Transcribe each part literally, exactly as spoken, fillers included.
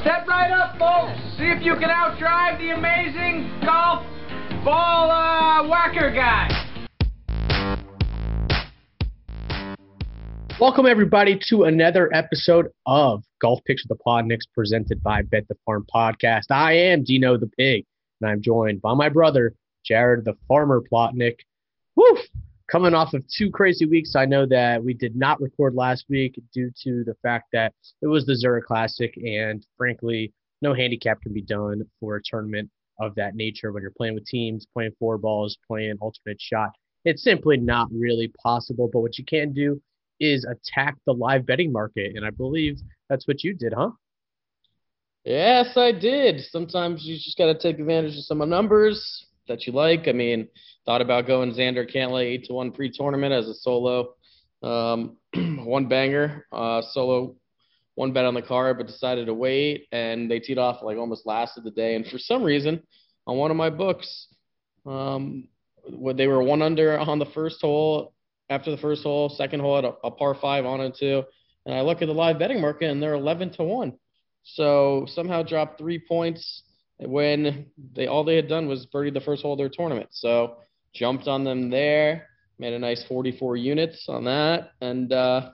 Step right up, folks. See if you can outdrive the amazing golf ball uh, whacker guy. Welcome, everybody, to another episode of Golf Picks with the Plotniks presented by Bet the Farm Podcast. I am Dino the Pig, and I'm joined by my brother, Jared the Farmer Plotnik. Woo! Coming off of two crazy weeks, I know that we did not record last week due to the fact that it was the Zurich Classic, and frankly, no handicap can be done for a tournament of that nature when you're playing with teams, playing four balls, playing alternate shot. It's simply not really possible, but what you can do is attack the live betting market, and I believe that's what you did, huh? Yes, I did. Sometimes you just got to take advantage of some numbers that you like. I mean, thought about going Xander Cantlay eight to one pre-tournament as a solo. Um, one banger, uh, solo, one bet on the card, but decided to wait, and they teed off like almost last of the day. And for some reason, on one of my books, um, when they were one under on the first hole, after the first hole, second hole at a, a par five on it too. And I look at the live betting market, and they're eleven to one. So somehow dropped three points when they all they had done was birdie the first hole of their tournament. So jumped on them there, made a nice forty-four units on that, and uh,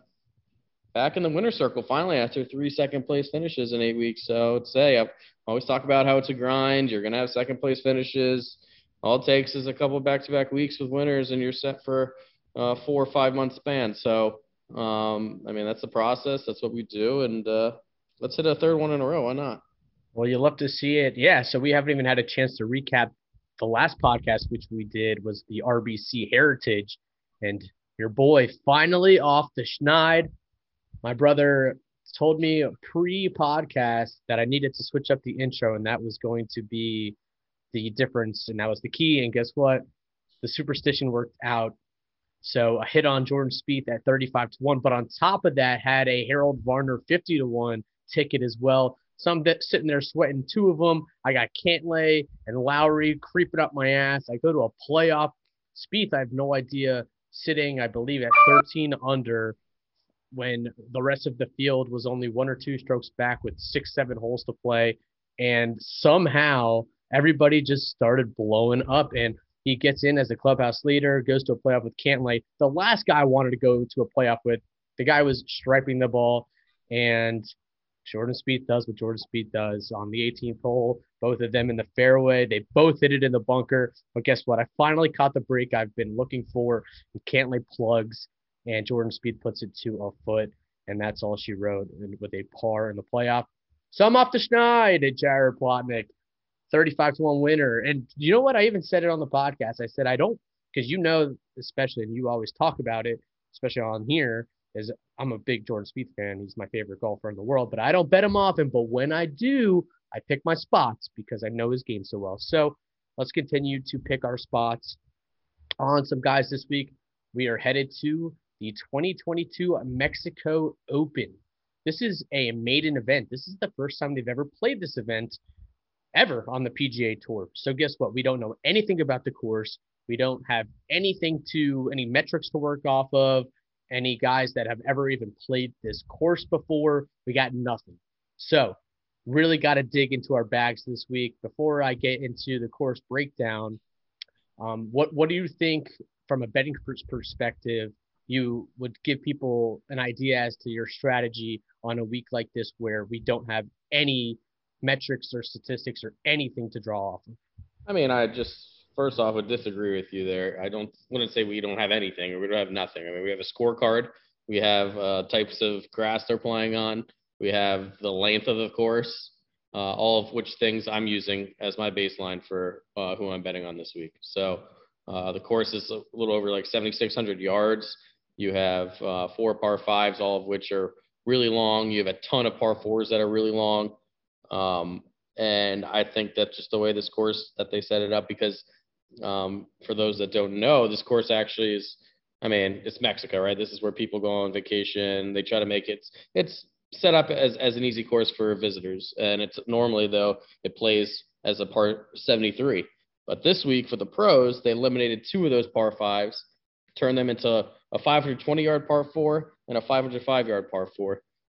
back in the winner's circle finally after three second place finishes in eight weeks. So I'd say I always talk about how it's a grind. You're gonna have second place finishes. All it takes is a couple of back-to-back weeks with winners, and you're set for uh, four or five month span. So um, I mean that's the process. That's what we do, and uh, let's hit a third one in a row. Why not? Well, you'll love to see it. Yeah, so we haven't even had a chance to recap the last podcast, which we did was the R B C Heritage, and your boy finally off the schneid. My brother told me pre-podcast that I needed to switch up the intro, and that was going to be the difference, and that was the key. And guess what? The superstition worked out. So I hit on Jordan Spieth at thirty-five to one, but on top of that, had a Harold Varner fifty to one ticket as well. So I'm sitting there sweating two of them. I got Cantlay and Lowry creeping up my ass. I go to a playoff. Spieth, I have no idea, sitting, I believe, at thirteen under when the rest of the field was only one or two strokes back with six, seven holes to play. And somehow everybody just started blowing up, and he gets in as a clubhouse leader, goes to a playoff with Cantlay. The last guy I wanted to go to a playoff with, the guy was striping the ball, and Jordan Spieth does what Jordan Spieth does on the eighteenth hole. Both of them in the fairway. They both hit it in the bunker. But guess what? I finally caught the break I've been looking for. Cantlay plugs, and Jordan Spieth puts it to a foot, and that's all she wrote with a par in the playoff. So I'm off the schneid at Jared Plotnik, thirty-five to one winner. And you know what? I even said it on the podcast. I said, I don't, because you know, especially, and you always talk about it, especially on here, is I'm a big Jordan Spieth fan. He's my favorite golfer in the world, but I don't bet him often. But when I do, I pick my spots because I know his game so well. So let's continue to pick our spots on some guys this week. We are headed to the twenty twenty-two Mexico Open. This is a maiden event. This is the first time they've ever played this event ever on the P G A Tour. So guess what? We don't know anything about the course. We don't have anything to, any metrics to work off of, any guys that have ever even played this course before. We got nothing. So really got to dig into our bags this week. Before I get into the course breakdown, um, what, what do you think from a betting perspective you would give people an idea as to your strategy on a week like this where we don't have any metrics or statistics or anything to draw off of? I mean, I just first off would disagree with you there. I don't wouldn't say we don't have anything or we don't have nothing. I mean, we have a scorecard. We have uh, types of grass they're playing on. We have the length of the course, uh, all of which things I'm using as my baseline for uh, who I'm betting on this week. So uh, the course is a little over like seventy-six hundred yards. You have uh, four par fives, all of which are really long. You have a ton of par fours that are really long. Um, and I think that's just the way this course that they set it up, because um, for those that don't know, this course actually is, I mean, it's Mexico, right? This is where people go on vacation. They try to make it, it's set up as, as an easy course for visitors. And it's normally, though, it plays as a par seventy-three. But this week for the pros, they eliminated two of those par fives, turned them into a five hundred twenty yard par four and a five hundred five yard par four.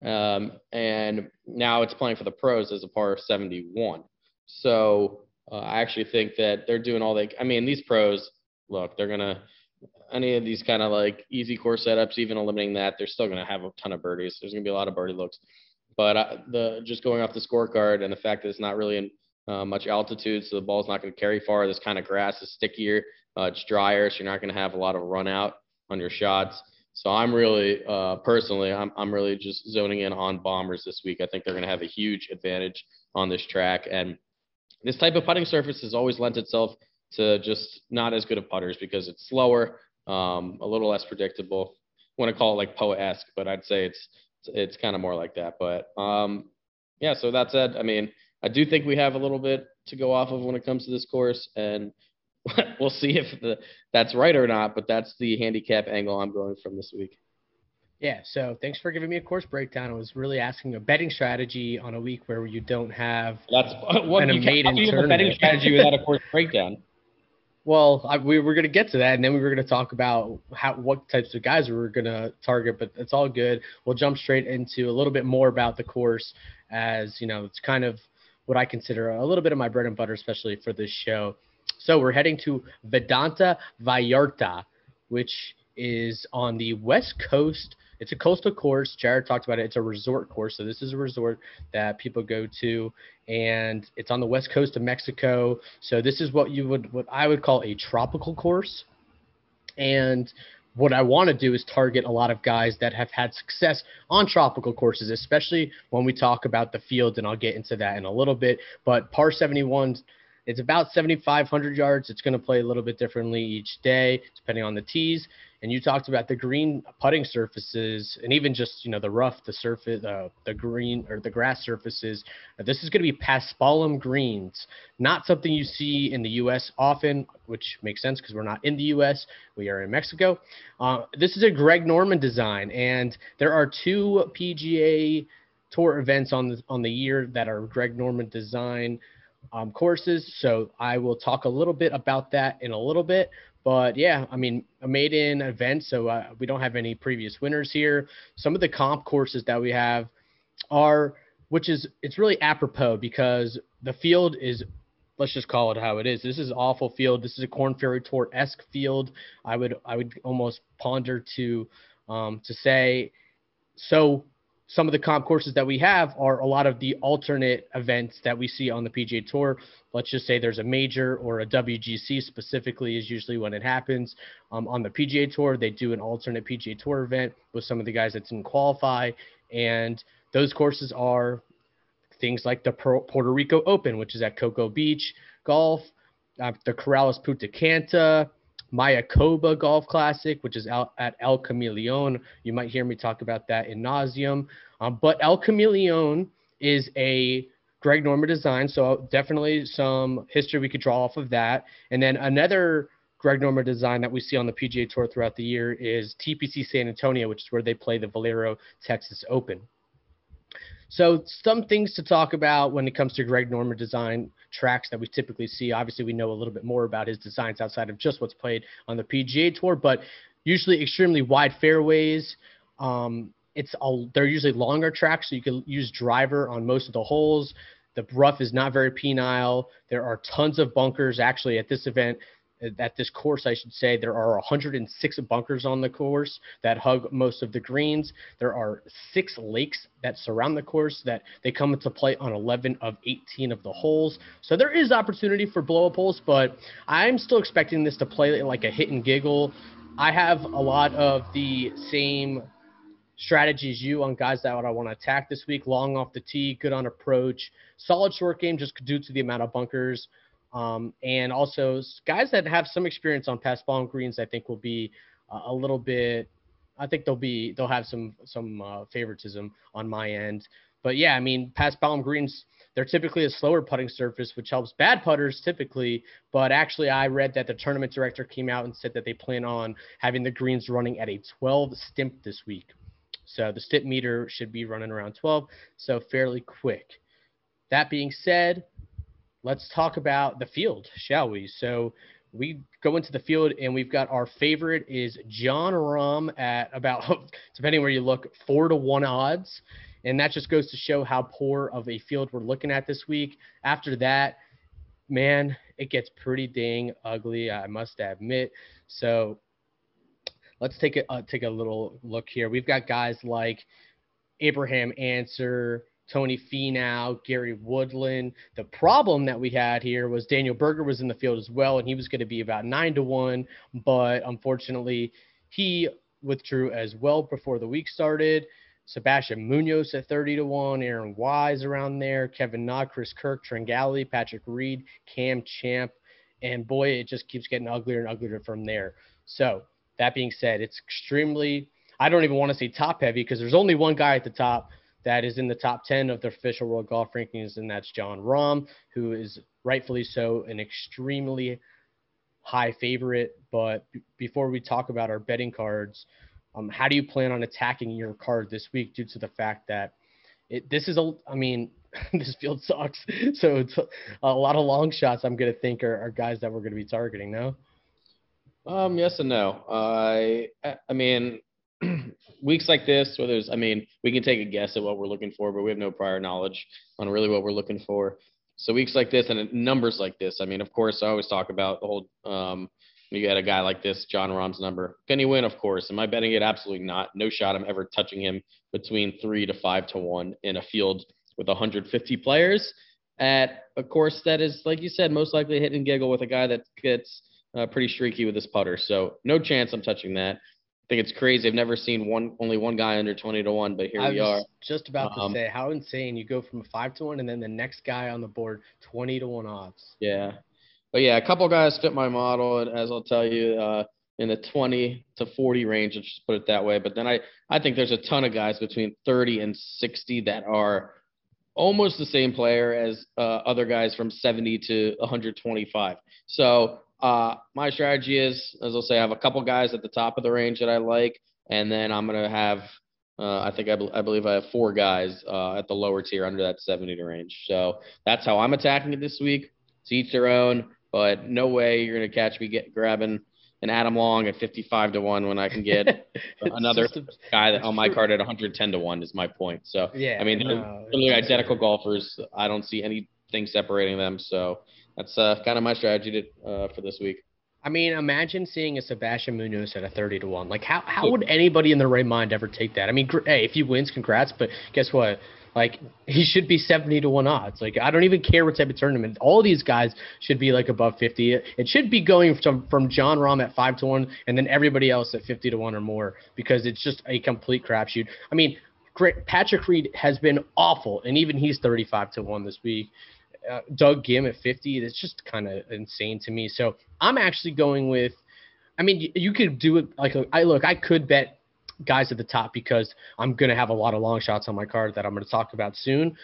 Um, and now it's playing for the pros as a par seventy-one. So uh, I actually think that they're doing all they, I mean, these pros, look, they're going to, any of these kind of like easy course setups, even eliminating that, they're still going to have a ton of birdies. There's going to be a lot of birdie looks. But uh, the just going off the scorecard and the fact that it's not really in uh, much altitude, so the ball's not going to carry far. This kind of grass is stickier. Uh, it's drier, so you're not going to have a lot of run out on your shots. So I'm really, uh, personally, I'm I'm really just zoning in on bombers this week. I think they're going to have a huge advantage on this track. And this type of putting surface has always lent itself to just not as good of putters because it's slower, um, a little less predictable. I want to call it like Poa-esque, but I'd say it's it's kind of more like that. But um, yeah, so that said, I mean, I do think we have a little bit to go off of when it comes to this course, and we'll see if the, that's right or not, but that's the handicap angle I'm going from this week. Yeah, so thanks for giving me a course breakdown. I was really asking a betting strategy on a week where you don't have that's what an you maiden can't tournament. A betting strategy without a course breakdown. Well, I, we were going to get to that, and then we were going to talk about how what types of guys we were going to target, but it's all good. We'll jump straight into a little bit more about the course, as, you know, it's kind of what I consider a little bit of my bread and butter, especially for this show. So we're heading to Vedanta Vallarta, which is on the west coast. It's a coastal course. Jared talked about it. It's a resort course. So this is a resort that people go to, and it's on the west coast of Mexico. So this is what you would, what I would call a tropical course. And what I want to do is target a lot of guys that have had success on tropical courses, especially when we talk about the field, and I'll get into that in a little bit. But par seventy-one, it's about seventy-five hundred yards. It's going to play a little bit differently each day, depending on the tees. And you talked about the green putting surfaces, and even just, you know, the rough, the surface, uh, the green or the grass surfaces. Uh, this is going to be paspalum greens, not something you see in the U S often, which makes sense because we're not in the U S. We are in Mexico. Uh, this is a Greg Norman design, and there are two P G A Tour events on the on the year that are Greg Norman design um, courses. So I will talk a little bit about that in a little bit. But yeah, I mean, a maiden event, so uh, we don't have any previous winners here. Some of the comp courses that we have are, which is, it's really apropos because the field is, let's just call it how it is. This is an awful field. This is a Korn Ferry Tour-esque field. I would, I would almost ponder to, um, to say, so some of the comp courses that we have are a lot of the alternate events that we see on the P G A Tour. Let's just say there's a major or a W G C specifically is usually when it happens. Um, on the P G A Tour, they do an alternate P G A Tour event with some of the guys that didn't qualify. And those courses are things like the Puerto Rico Open, which is at Cocoa Beach Golf, uh, the Corrales Punta Cana, Mayakoba Golf Classic, which is out at El Camaleon. You might hear me talk about that in nauseum. Um, but El Camaleon is a Greg Norman design, so definitely some history we could draw off of that. And then another Greg Norman design that we see on the P G A Tour throughout the year is T P C San Antonio, which is where they play the Valero Texas Open. So some things to talk about when it comes to Greg Norman design tracks that we typically see. Obviously, we know a little bit more about his designs outside of just what's played on the P G A Tour, but usually extremely wide fairways. Um, it's all, they're usually longer tracks, so you can use driver on most of the holes. The rough is not very penile. There are tons of bunkers. Actually, at this event, at this course, I should say, there are one hundred six bunkers on the course that hug most of the greens. There are six lakes that surround the course that they come into play on eleven of eighteen of the holes. So there is opportunity for blow-up holes, but I'm still expecting this to play like a hit and giggle. I have a lot of the same strategies you on guys that I want to attack this week. Long off the tee, good on approach, solid short game just due to the amount of bunkers. Um, and also guys that have some experience on paspalum greens, I think will be uh, a little bit, I think they'll be, they'll have some, some uh, favoritism on my end. But yeah, I mean, paspalum greens, they're typically a slower putting surface, which helps bad putters typically. But actually, I read that the tournament director came out and said that they plan on having the greens running at a twelve stimp this week. So the stimp meter should be running around twelve, so fairly quick. That being said, let's talk about the field, shall we? So we go into the field, and we've got our favorite is Jon Rahm at about, depending where you look, four to one odds. And that just goes to show how poor of a field we're looking at this week. After that, man, it gets pretty dang ugly, I must admit. So let's take a uh, take a little look here. We've got guys like Abraham Answer, Tony Finau, Gary Woodland. The problem that we had here was Daniel Berger was in the field as well, and he was going to be about nine to one, but unfortunately he withdrew as well before the week started. Sebastian Munoz at thirty to one, Aaron Wise around there, Kevin Na, Chris Kirk, Tringali, Patrick Reed, Cam Champ, and boy, it just keeps getting uglier and uglier from there. So that being said, it's extremely, I don't even want to say top heavy because there's only one guy at the top that is in the top ten of the official World Golf Rankings, and that's Jon Rahm, who is rightfully so an extremely high favorite. But b- before we talk about our betting cards, um, how do you plan on attacking your card this week due to the fact that it, this is a, I mean, this field sucks. So it's a lot of long shots I'm going to think are, are guys that we're going to be targeting now. Um, yes and no. I, I mean, weeks like this, where there's, I mean, we can take a guess at what we're looking for, but we have no prior knowledge on really what we're looking for. So weeks like this and numbers like this, I mean, of course, I always talk about the whole, um, you had a guy like this, Jon Rahm's number. Can he win? Of course. Am I betting it? Absolutely not. No shot I'm ever touching him between three to five to one in a field with one hundred fifty players at a course that is, like you said, most likely hit and giggle with a guy that gets uh, pretty streaky with his putter. So no chance I'm touching that. I think it's crazy. I've never seen one, only one guy under twenty to one, but here I we was are. just about Um, to say, how insane you go from a five to one and then the next guy on the board, twenty to one odds. Yeah. But yeah, a couple guys fit my model, and as I'll tell you, uh, in the twenty to forty range, let's just put it that way. But then I, I think there's a ton of guys between thirty and sixty that are almost the same player as uh, other guys from seventy to one hundred twenty-five. So uh, my strategy is, as I'll say, I have a couple guys at the top of the range that I like, and then I'm going to have, uh, I think I, be- I believe I have four guys uh, at the lower tier under that seventy to range. So that's how I'm attacking it this week. To each their own. But no way you're going to catch me get grabbing an Adam Long at fifty-five to one when I can get another a, guy that on my card at one hundred ten to one is my point. So, yeah, I mean, no, they're really identical golfers. I don't see anything separating them. So that's uh, kind of my strategy to, uh, for this week. I mean, imagine seeing a Sebastian Munoz at a thirty to one. Like, how, how would anybody in their right mind ever take that? I mean, gr- hey, if he wins, congrats. But guess what? Like, he should be seventy to one odds. Like, I don't even care what type of tournament. All these guys should be, like, above fifty. It, it should be going from, from Jon Rahm at five to one and then everybody else at fifty to one or more because it's just a complete crapshoot. I mean, great, Patrick Reed has been awful, and even he's thirty-five to one this week. Uh, Doug Gim at fifty, it's just kind of insane to me. So I'm actually going with, I mean, you, you could do it like, I look, I could bet guys at the top because I'm going to have a lot of long shots on my card that I'm going to talk about soon,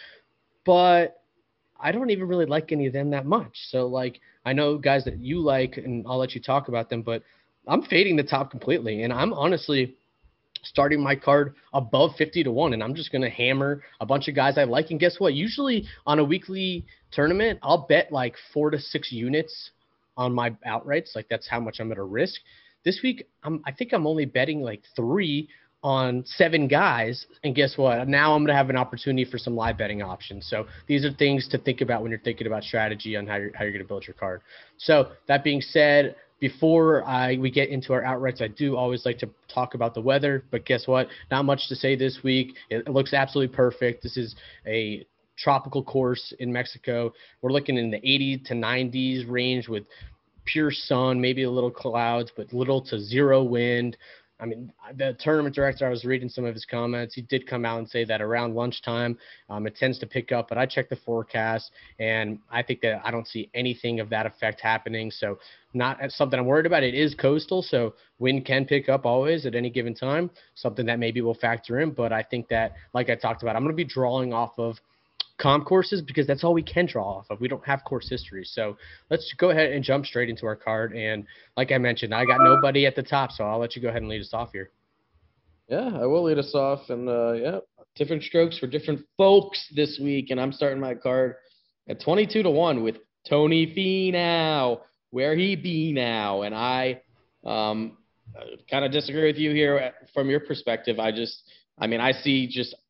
but I don't even really like any of them that much. So like, I know guys that you like and I'll let you talk about them, but I'm fading the top completely. And I'm honestly starting my card above fifty to one, and I'm just going to hammer a bunch of guys I like. And guess what? Usually on a weekly tournament, I'll bet like four to six units on my outrights. Like that's how much I'm going to risk. This week, I'm, I think I'm only betting like three on seven guys. And guess what? Now I'm going to have an opportunity for some live betting options. So these are things to think about when you're thinking about strategy on how you're, how you're going to build your card. So that being said, before I, we get into our outrights, I do always like to talk about the weather. But guess what? Not much to say this week. It, it looks absolutely perfect. This is a tropical course in Mexico. We're looking in the eighty to nineties range with pure sun, maybe a little clouds, but little to zero wind. I mean, the tournament director, I was reading some of his comments. He did come out and say that around lunchtime, um, it tends to pick up. But I checked the forecast, and I think that I don't see anything of that effect happening. So not something I'm worried about. It is coastal, so wind can pick up always at any given time, something that maybe will factor in. But I think that, like I talked about, I'm going to be drawing off of comp courses because that's all we can draw off of. We don't have course history. So let's go ahead and jump straight into our card. And like I mentioned, I got nobody at the top, so I'll let you go ahead and lead us off here. Yeah, I will lead us off. And uh, yeah, different strokes for different folks this week. And I'm starting my card at twenty-two to one with Tony Finau. Where he be now? And I um, kind of disagree with you here from your perspective. I just, I mean, I see just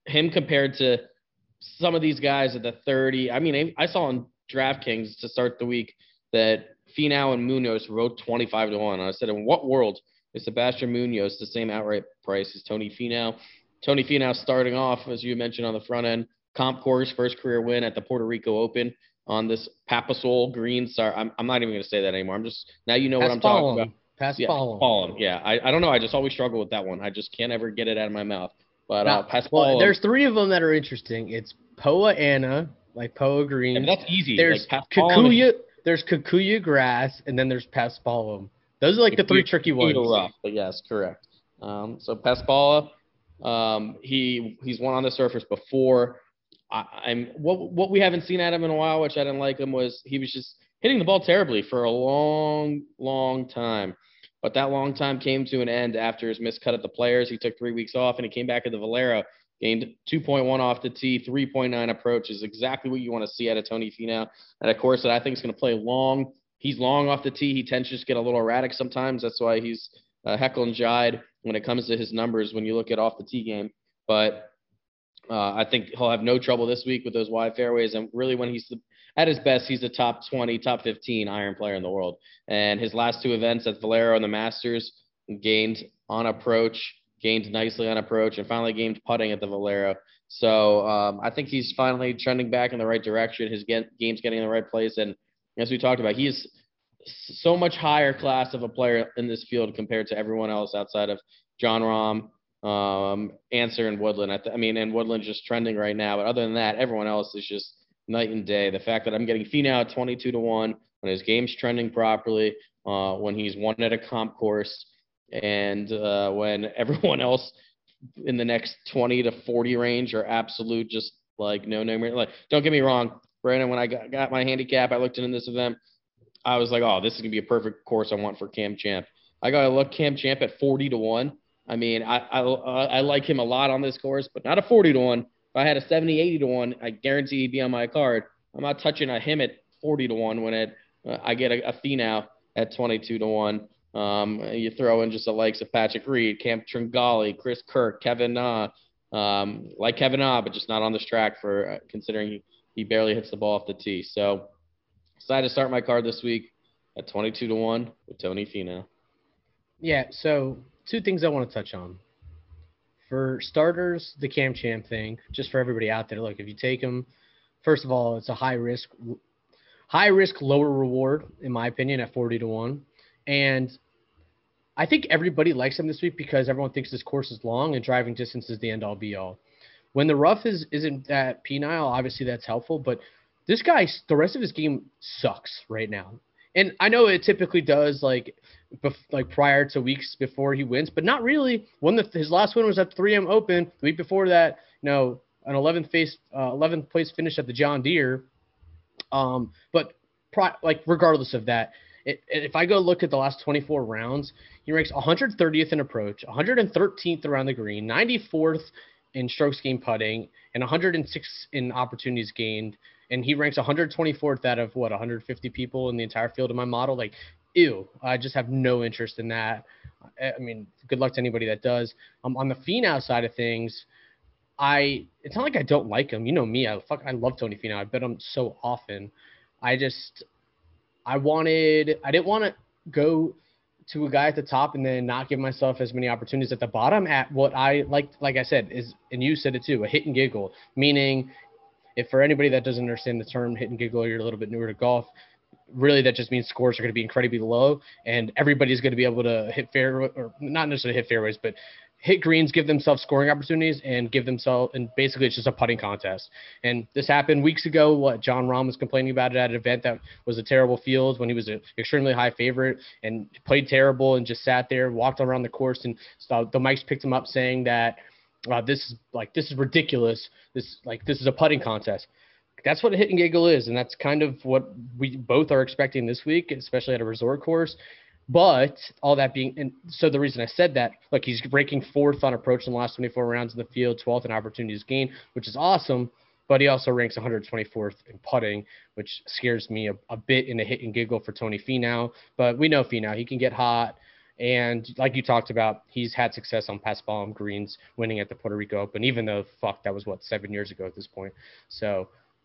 him compared to some of these guys at the thirty. I mean, I saw on DraftKings to start the week that Finau and Munoz wrote twenty-five to one. I said, in what world is Sebastian Munoz the same outright price as Tony Finau? Tony Finau starting off, as you mentioned, on the front end, comp course, first career win at the Puerto Rico Open on this Papasol green. Sorry, I'm, I'm not even going to say that anymore. I'm just, now you know Pass what I'm talking about. Pass yeah, Paspalum. Yeah, I, I don't know. I just always struggle with that one. I just can't ever get it out of my mouth. But uh, Paspalum. Well, there's three of them that are interesting. It's Poa Anna, like Poa green. Yeah, that's easy. There's like Kikuyu. There's Kikuyu grass, and then there's Paspalum. Those are like the three tricky ones. Rough, but yes, correct. Um, so Paspala, um, he he's won on the surface before. I, I'm what what we haven't seen at him in a while, which I didn't like him, was he was just hitting the ball terribly for a long, long time. But that long time came to an end after his miscut at the Players. He took three weeks off, and he came back at the Valero, gained two point one off the tee, three point nine approach is exactly what you want to see out of Tony Finau. And, of course, that I think is going to play long. He's long off the tee. He tends to just get a little erratic sometimes. That's why he's uh, heckle and jive when it comes to his numbers when you look at off the tee game. But uh, I think he'll have no trouble this week with those wide fairways. And really, when he's the, at his best, he's the top twenty, top fifteen iron player in the world. And his last two events at Valero and the Masters, gained on approach, gained nicely on approach, and finally gained putting at the Valero. So um, I think he's finally trending back in the right direction. His get, game's getting in the right place. And as we talked about, he's so much higher class of a player in this field compared to everyone else outside of Jon Rahm, um, Ancer, and Woodland. I, th- I mean, and Woodland's just trending right now. But other than that, everyone else is just night and day. The fact that I'm getting Finau at twenty-two to one, when his game's trending properly, uh, when he's won at a comp course, and uh, when everyone else in the next twenty to forty range are absolute just like no no like don't get me wrong, Brandon, when I got, got my handicap, I looked into this event, I was like, oh, this is gonna be a perfect course I want for Cam Champ. I got to look Cam Champ at forty to one. I mean, I, I I like him a lot on this course, but not a forty to one. If I had a seventy, eighty to one, I guarantee he'd be on my card. I'm not touching a him at forty to one when it uh, I get a, a Finau at twenty-two to one. Um, you throw in just the likes of Patrick Reed, Cam Tringali, Chris Kirk, Kevin Na, um, like Kevin Na, but just not on this track for uh, considering he, he barely hits the ball off the tee. So decided to start my card this week at twenty-two to one with Tony Finau. Yeah, so two things I want to touch on. For starters, the Cam Champ thing, just for everybody out there, look, if you take him, first of all, it's a high risk, high risk, lower reward, in my opinion, at forty to one. And I think everybody likes him this week because everyone thinks this course is long and driving distance is the end all be all. When the rough is, isn't that penile, obviously that's helpful, but this guy, the rest of his game sucks right now. And I know it typically does, like, bef- like prior to weeks before he wins, but not really. When the, his last win was at the three M Open. The week before that, you know, an eleventh place, uh, eleventh place finish at the John Deere. Um, but pri- like regardless of that, it, if I go look at the last twenty-four rounds, he ranks one hundred thirtieth in approach, one hundred thirteenth around the green, ninety-fourth in strokes gained putting, and one hundred six in opportunities gained. And he ranks one hundred twenty-fourth out of, what, one hundred fifty people in the entire field of my model. Like, ew, I just have no interest in that. I mean, good luck to anybody that does. Um, on the Finau side of things, I it's not like I don't like him. You know me. I fuck, I love Tony Finau. I bet him so often. I just I wanted I didn't want to go to a guy at the top and then not give myself as many opportunities at the bottom at what I like. Like I said, is and you said it too, a hit and giggle, meaning. If for anybody that doesn't understand the term hit and giggle, you're a little bit newer to golf, really that just means scores are going to be incredibly low and everybody's going to be able to hit fair or not necessarily hit fairways, but hit greens, give themselves scoring opportunities and give themselves, and basically it's just a putting contest. And this happened weeks ago. What Jon Rahm was complaining about it at an event that was a terrible field when he was an extremely high favorite and played terrible and just sat there, walked around the course, and so the mics picked him up saying that, Uh, this is like this is ridiculous. This like this is a putting contest. That's what a hit and giggle is, and that's kind of what we both are expecting this week, especially at a resort course. But all that being, and so the reason I said that, look, he's ranking fourth on approach in the last twenty-four rounds in the field, twelfth in opportunities gained, which is awesome. But he also ranks one hundred twenty-fourth in putting, which scares me a, a bit in a hit and giggle for Tony Finau. But we know Finau, he can get hot. And like you talked about, he's had success on Paspalum Greens, winning at the Puerto Rico Open, even though, fuck, that was, what, seven years ago at this point. So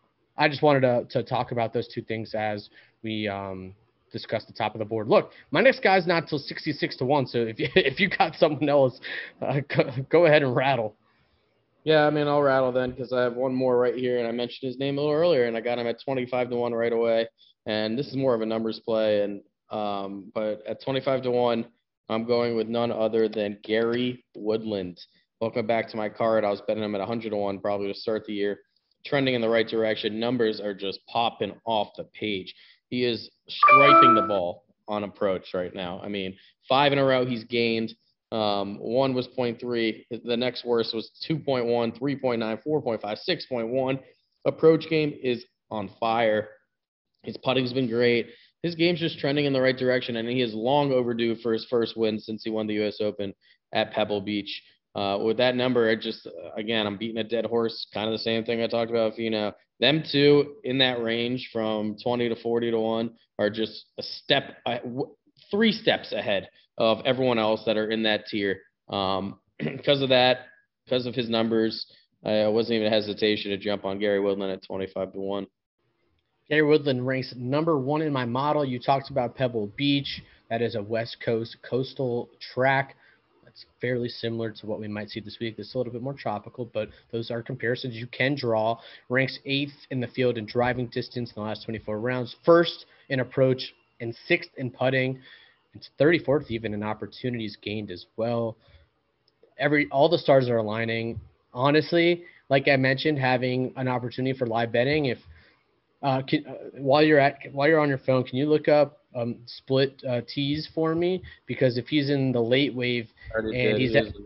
I just wanted to, to talk about those two things as we um, discuss the top of the board. Look, my next guy's not till sixty-six to one, so if you, if you got someone else, uh, go, go ahead and rattle. Yeah, I mean, I'll rattle then because I have one more right here, and I mentioned his name a little earlier, and I got him at twenty-five to one right away. And this is more of a numbers play, and um, but at twenty-five to one, I'm going with none other than Gary Woodland. Welcome back to my card. I was betting him at one hundred to one probably to start the year. Trending in the right direction. Numbers are just popping off the page. He is striping the ball on approach right now. I mean, five in a row he's gained. Um, one was point three. The next worst was two point one, three point nine, four point five, six point one. Approach game is on fire. His putting's been great. His game's just trending in the right direction, and he is long overdue for his first win since he won the U S Open at Pebble Beach. Uh, with that number, I just, again, I'm beating a dead horse, kind of the same thing I talked about with you know. Them two in that range from twenty to forty to one are just a step, three steps ahead of everyone else that are in that tier. Um, because of that, because of his numbers, I wasn't even a hesitation to jump on Gary Woodland at twenty-five to one. Gary Woodland ranks number one in my model. You talked about Pebble Beach. That is a West Coast coastal track. That's fairly similar to what we might see this week. It's a little bit more tropical, but those are comparisons you can draw. Ranks eighth in the field in driving distance in the last twenty-four rounds. First in approach and sixth in putting. It's thirty-fourth even in opportunities gained as well. Every all the stars are aligning. Honestly, like I mentioned, having an opportunity for live betting. If uh, can, uh, while you're at while you're on your phone, can you look up um, split uh, tees for me? Because if he's in the late wave and did. he's He at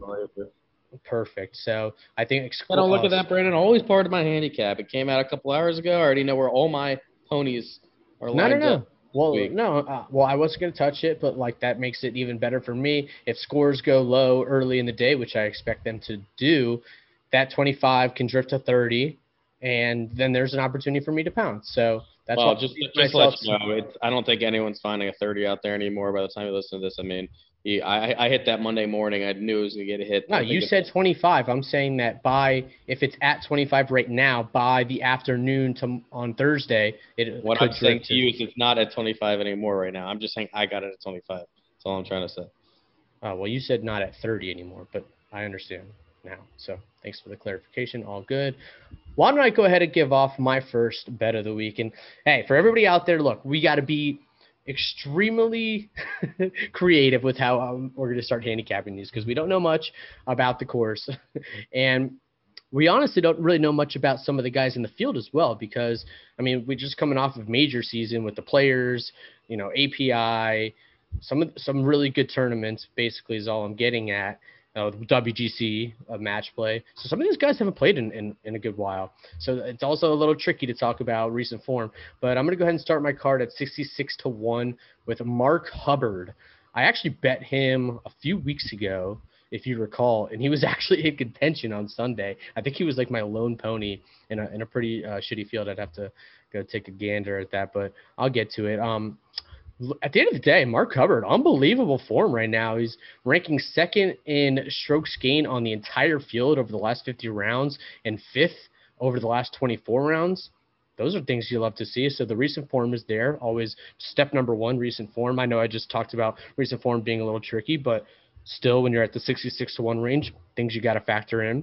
perfect, so I think exclu- I don't look at that, Brandon. Always part of my handicap. It came out a couple hours ago. I already know where all my ponies are No, lined no, no. up. Well, week. no. Uh, well, I wasn't going to touch it, but like that makes it even better for me. If scores go low early in the day, which I expect them to do, that twenty-five can drift to thirty, and then there's an opportunity for me to pounce. So that's Well, what just just let you know, it's, I don't think anyone's finding a thirty out there anymore. By the time you listen to this, I mean, he, I I hit that Monday morning. I knew it was gonna get a hit. No, you said twenty-five. I'm saying that by if it's at twenty-five right now, by the afternoon to on Thursday, it what could I'm saying drink to you is it's not at twenty-five anymore right now. I'm just saying I got it at twenty-five. That's all I'm trying to say. Oh, well, you said not at thirty anymore, but I understand now. So thanks for the clarification. All good. Why don't I go ahead and give off my first bet of the week? And hey, for everybody out there, look, we got to be extremely creative with how um, we're going to start handicapping these because we don't know much about the course. And we honestly don't really know much about some of the guys in the field as well because, I mean, we're just coming off of major season with the players, you know, A P I, some of, some really good tournaments basically is all I'm getting at. Uh, W G C uh, match play. So some of these guys haven't played in, in, in a good while. So it's also a little tricky to talk about recent form. But I'm going to go ahead and start my card at sixty-six to one with Mark Hubbard. I actually bet him a few weeks ago, if you recall, and he was actually in contention on Sunday. I think he was like my lone pony in a, in a pretty uh, shitty field. I'd have to go take a gander at that, but I'll get to it. Um, At the end of the day, Mark Hubbard, unbelievable form right now. He's ranking second in strokes gained on the entire field over the last fifty rounds and fifth over the last twenty-four rounds. Those are things you love to see. So the recent form is there. Always step number one, recent form. I know I just talked about recent form being a little tricky, but still when you're at the sixty-six to one range, things you got to factor in.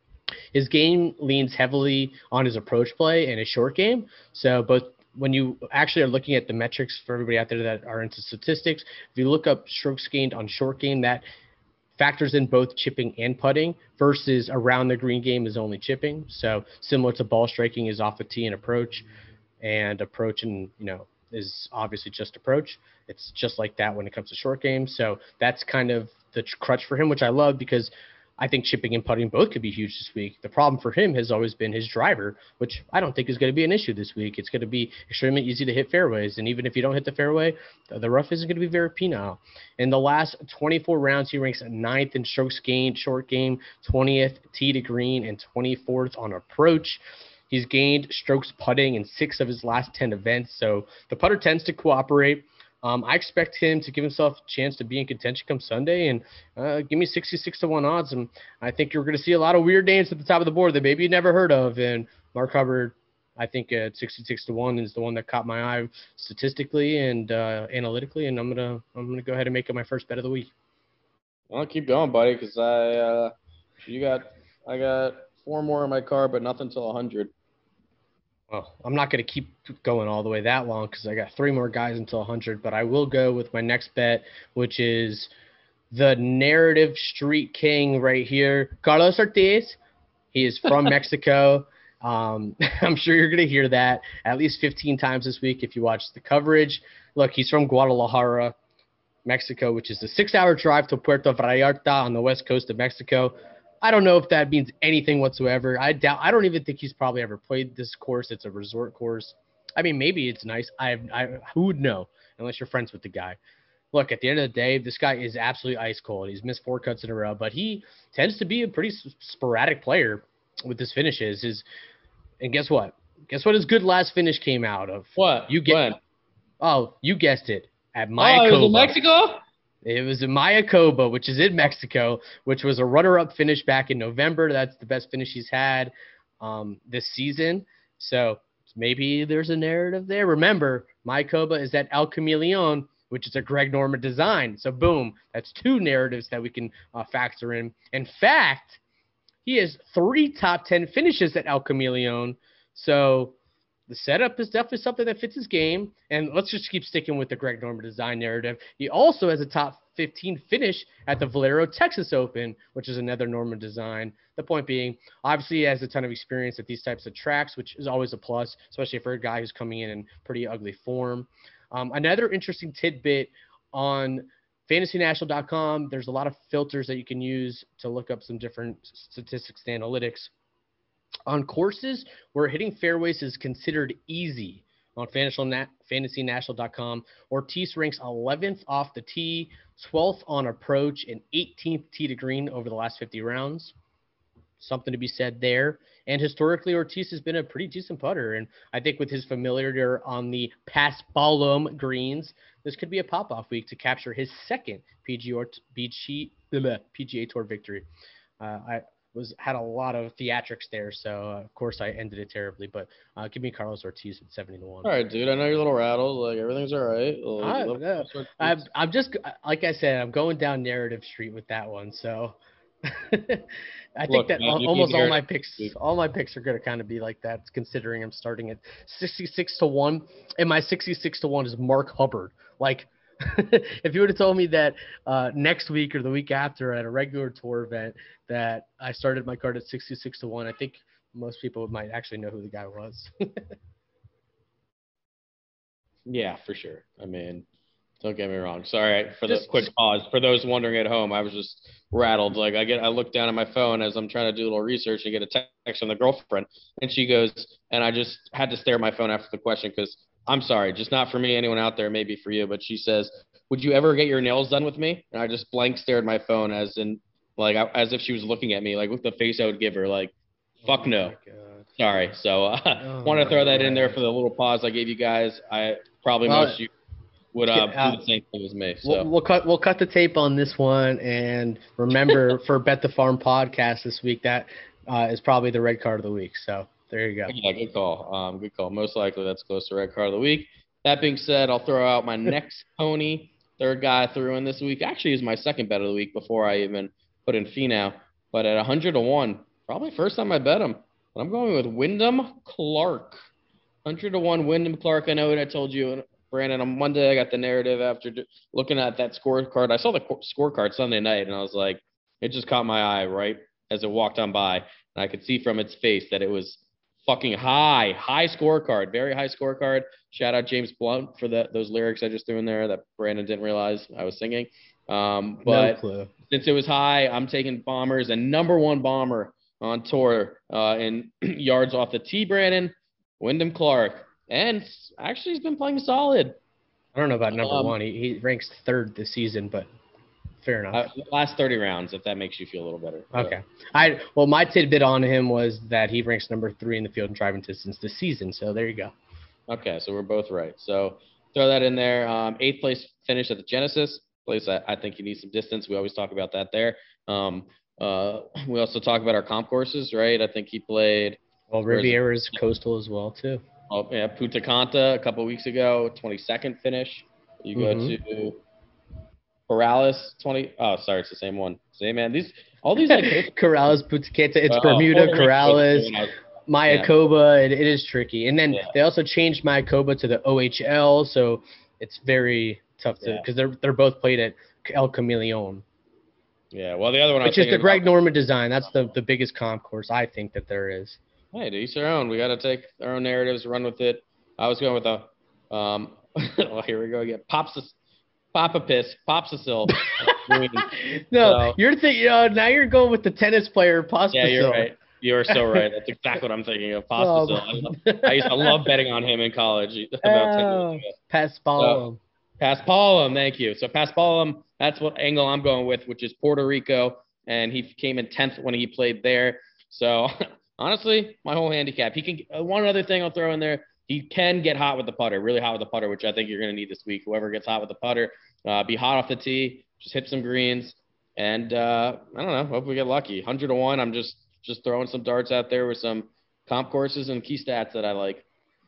His game leans heavily on his approach play and his short game. So both when you actually are looking at the metrics for everybody out there that are into statistics, if you look up strokes gained on short game, that factors in both chipping and putting versus around the green game is only chipping. So similar to ball striking is off a tee and approach, and approach and, you know, is obviously just approach. It's just like that when it comes to short game. So that's kind of the crutch for him, which I love because I think chipping and putting both could be huge this week. The problem for him has always been his driver, which I don't think is going to be an issue this week. It's going to be extremely easy to hit fairways, and even if you don't hit the fairway, the rough isn't going to be very penile. In the last twenty-four rounds, he ranks ninth in strokes gained, short game, twentieth tee to green, and twenty-fourth on approach. He's gained strokes putting in six of his last ten events, so the putter tends to cooperate. Um, I expect him to give himself a chance to be in contention come Sunday, and uh, give me sixty-six to one odds. And I think you're going to see a lot of weird names at the top of the board that maybe you never heard of. And Mark Hubbard, I think at sixty-six to one is the one that caught my eye statistically and uh, analytically. And I'm gonna I'm gonna go ahead and make it my first bet of the week. I'll keep going, buddy, because I uh, you got I got four more in my car, but nothing till one hundred. Well, I'm not going to keep going all the way that long because I got three more guys until one hundred, but I will go with my next bet, which is the narrative street king right here, Carlos Ortiz. He is from Mexico. Um, I'm sure you're going to hear that at least fifteen times this week if you watch the coverage. Look, he's from Guadalajara, Mexico, which is a six-hour drive to Puerto Vallarta on the west coast of Mexico. I don't know if that means anything whatsoever. I doubt. I don't even think he's probably ever played this course. It's a resort course. I mean, maybe it's nice. I, I who would know unless you're friends with the guy. Look, at the end of the day, this guy is absolutely ice cold. He's missed four cuts in a row, but he tends to be a pretty sporadic player with his finishes. His and guess what? Guess what? His good last finish came out of. What? You get? When? Oh, you guessed it. At Oh, Mayakoba. it was in Mexico? It was in Mayakoba, which is in Mexico, which was a runner-up finish back in November. That's the best finish he's had um, this season. So maybe there's a narrative there. Remember, Mayakoba is at El Chameleon, which is a Greg Norman design. So boom, that's two narratives that we can uh, factor in. In fact, he has three top ten finishes at El Chameleon. So the setup is definitely something that fits his game. And let's just keep sticking with the Greg Norman design narrative. He also has a top fifteen finish at the Valero Texas Open, which is another Norman design. The point being, obviously he has a ton of experience at these types of tracks, which is always a plus, especially for a guy who's coming in in pretty ugly form. Um, another interesting tidbit on fantasy national dot com, there's a lot of filters that you can use to look up some different statistics and analytics. On courses where hitting fairways is considered easy on fantasy national dot com, Ortiz ranks eleventh off the tee, twelfth on approach, and eighteenth tee to green over the last fifty rounds. Something to be said there. And historically, Ortiz has been a pretty decent putter. And I think with his familiarity on the Paspalum greens, this could be a pop-off week to capture his second P G A Tour victory. Uh, I was had a lot of theatrics there, so uh, of course I ended it terribly. But uh, give me Carlos Ortiz at seventy to one. All right, dude. I know you're a little rattled. Like, everything's all right. I, Little, uh, I'm, I'm just, like I said, I'm going down narrative street with that one. So I think Look, that man, al- you almost need all to my hear- picks, all my picks are going to kind of be like that, considering I'm starting at sixty-six to one, and my sixty-six to one is Mark Hubbard. Like, if you would have told me that uh, next week or the week after at a regular tour event that I started my card at sixty-six to one, I think most people might actually know who the guy was. Yeah, for sure. I mean, don't get me wrong. Sorry for the Just- quick pause. For those wondering at home, I was just rattled. Like I get, I look down at my phone as I'm trying to do a little research and get a text from the girlfriend, and she goes, and I just had to stare at my phone after the question because I'm sorry, just not for me. Anyone out there, maybe for you, but she says, "Would you ever get your nails done with me?" And I just blank stared at my phone as in, like, I, as if she was looking at me, like with the face I would give her, like, "Fuck no." Oh my God. Sorry. So uh, Oh want to throw that in there God. for the little pause I gave you guys. I probably Well, most of you would uh, uh, do the same thing as me. So We'll, we'll cut we'll cut the tape on this one, and remember for Bet the Farm podcast this week that uh, is probably the red card of the week. So there you go. yeah, good call. Um, good call. Most likely that's close to red card of the week. That being said, I'll throw out my next pony. Third guy I threw in this week. Actually, is my second bet of the week before I even put in Finau. But at one hundred to one, probably first time I bet him. I'm going with Wyndham Clark. one hundred to one Wyndham Clark. I know what I told you, Brandon, on Monday I got the narrative after d- looking at that scorecard. I saw the co- scorecard Sunday night, and I was like, it just caught my eye right as it walked on by. And I could see from its face that it was fucking high, high scorecard, very high scorecard. Shout out James Blunt for the, those lyrics I just threw in there that Brandon didn't realize I was singing. Um, but no clue. since it was high, I'm taking Bombers and number one bomber on tour uh, in yards off the tee, Brandon, Wyndham Clark. And actually, he's been playing solid. I don't know about number Um, one. He, he ranks third this season, but fair enough. Uh, last thirty rounds, if that makes you feel a little better. Okay. I well, my tidbit on him was that he ranks number three in the field in driving distance this season. So there you go. Okay, so we're both right. So throw that in there. Um, eighth place finish at the Genesis place. I, I think he needs some distance. We always talk about that there. Um, uh, we also talk about our comp courses, right? I think he played. Well, Riviera's coastal as well too. Oh yeah, Punta Cana a couple weeks ago, twenty-second finish. You go mm-hmm. to Corrales, twenty. Oh, sorry, it's the same one. Same man. These all these like Corrales, Punta Cana. It's uh, Bermuda, Corrales, Mayakoba. Yeah. It, it is tricky. And then yeah. they also changed Mayakoba to the O H L, so it's very tough to because yeah. they're they're both played at El Camaleon. Yeah, well, the other one, which is the Greg about, Norman design. That's the the biggest comp course I think that there is. Hey, to each their own. We got to take our own narratives, run with it. I was going with a, um, well, here we go again. Pops, Papa Piss, Popsicle. no, so, you're thinking. Uh, now you're going with the tennis player, Pospisil. Yeah, you're right. You're so right. That's exactly what I'm thinking of. Pospisil. Oh, I, I used to love betting on him in college. About oh, Paspalum. So, Paspalum, thank you. So Paspalum, that's what angle I'm going with, which is Puerto Rico, and he came in tenth when he played there. So. Honestly, my whole handicap. He can. Uh, one other thing I'll throw in there. He can get hot with the putter, really hot with the putter, which I think you're going to need this week. Whoever gets hot with the putter, uh, be hot off the tee, just hit some greens, and uh, I don't know. Hope we get lucky. Hundred to one. I'm just just throwing some darts out there with some comp courses and key stats that I like.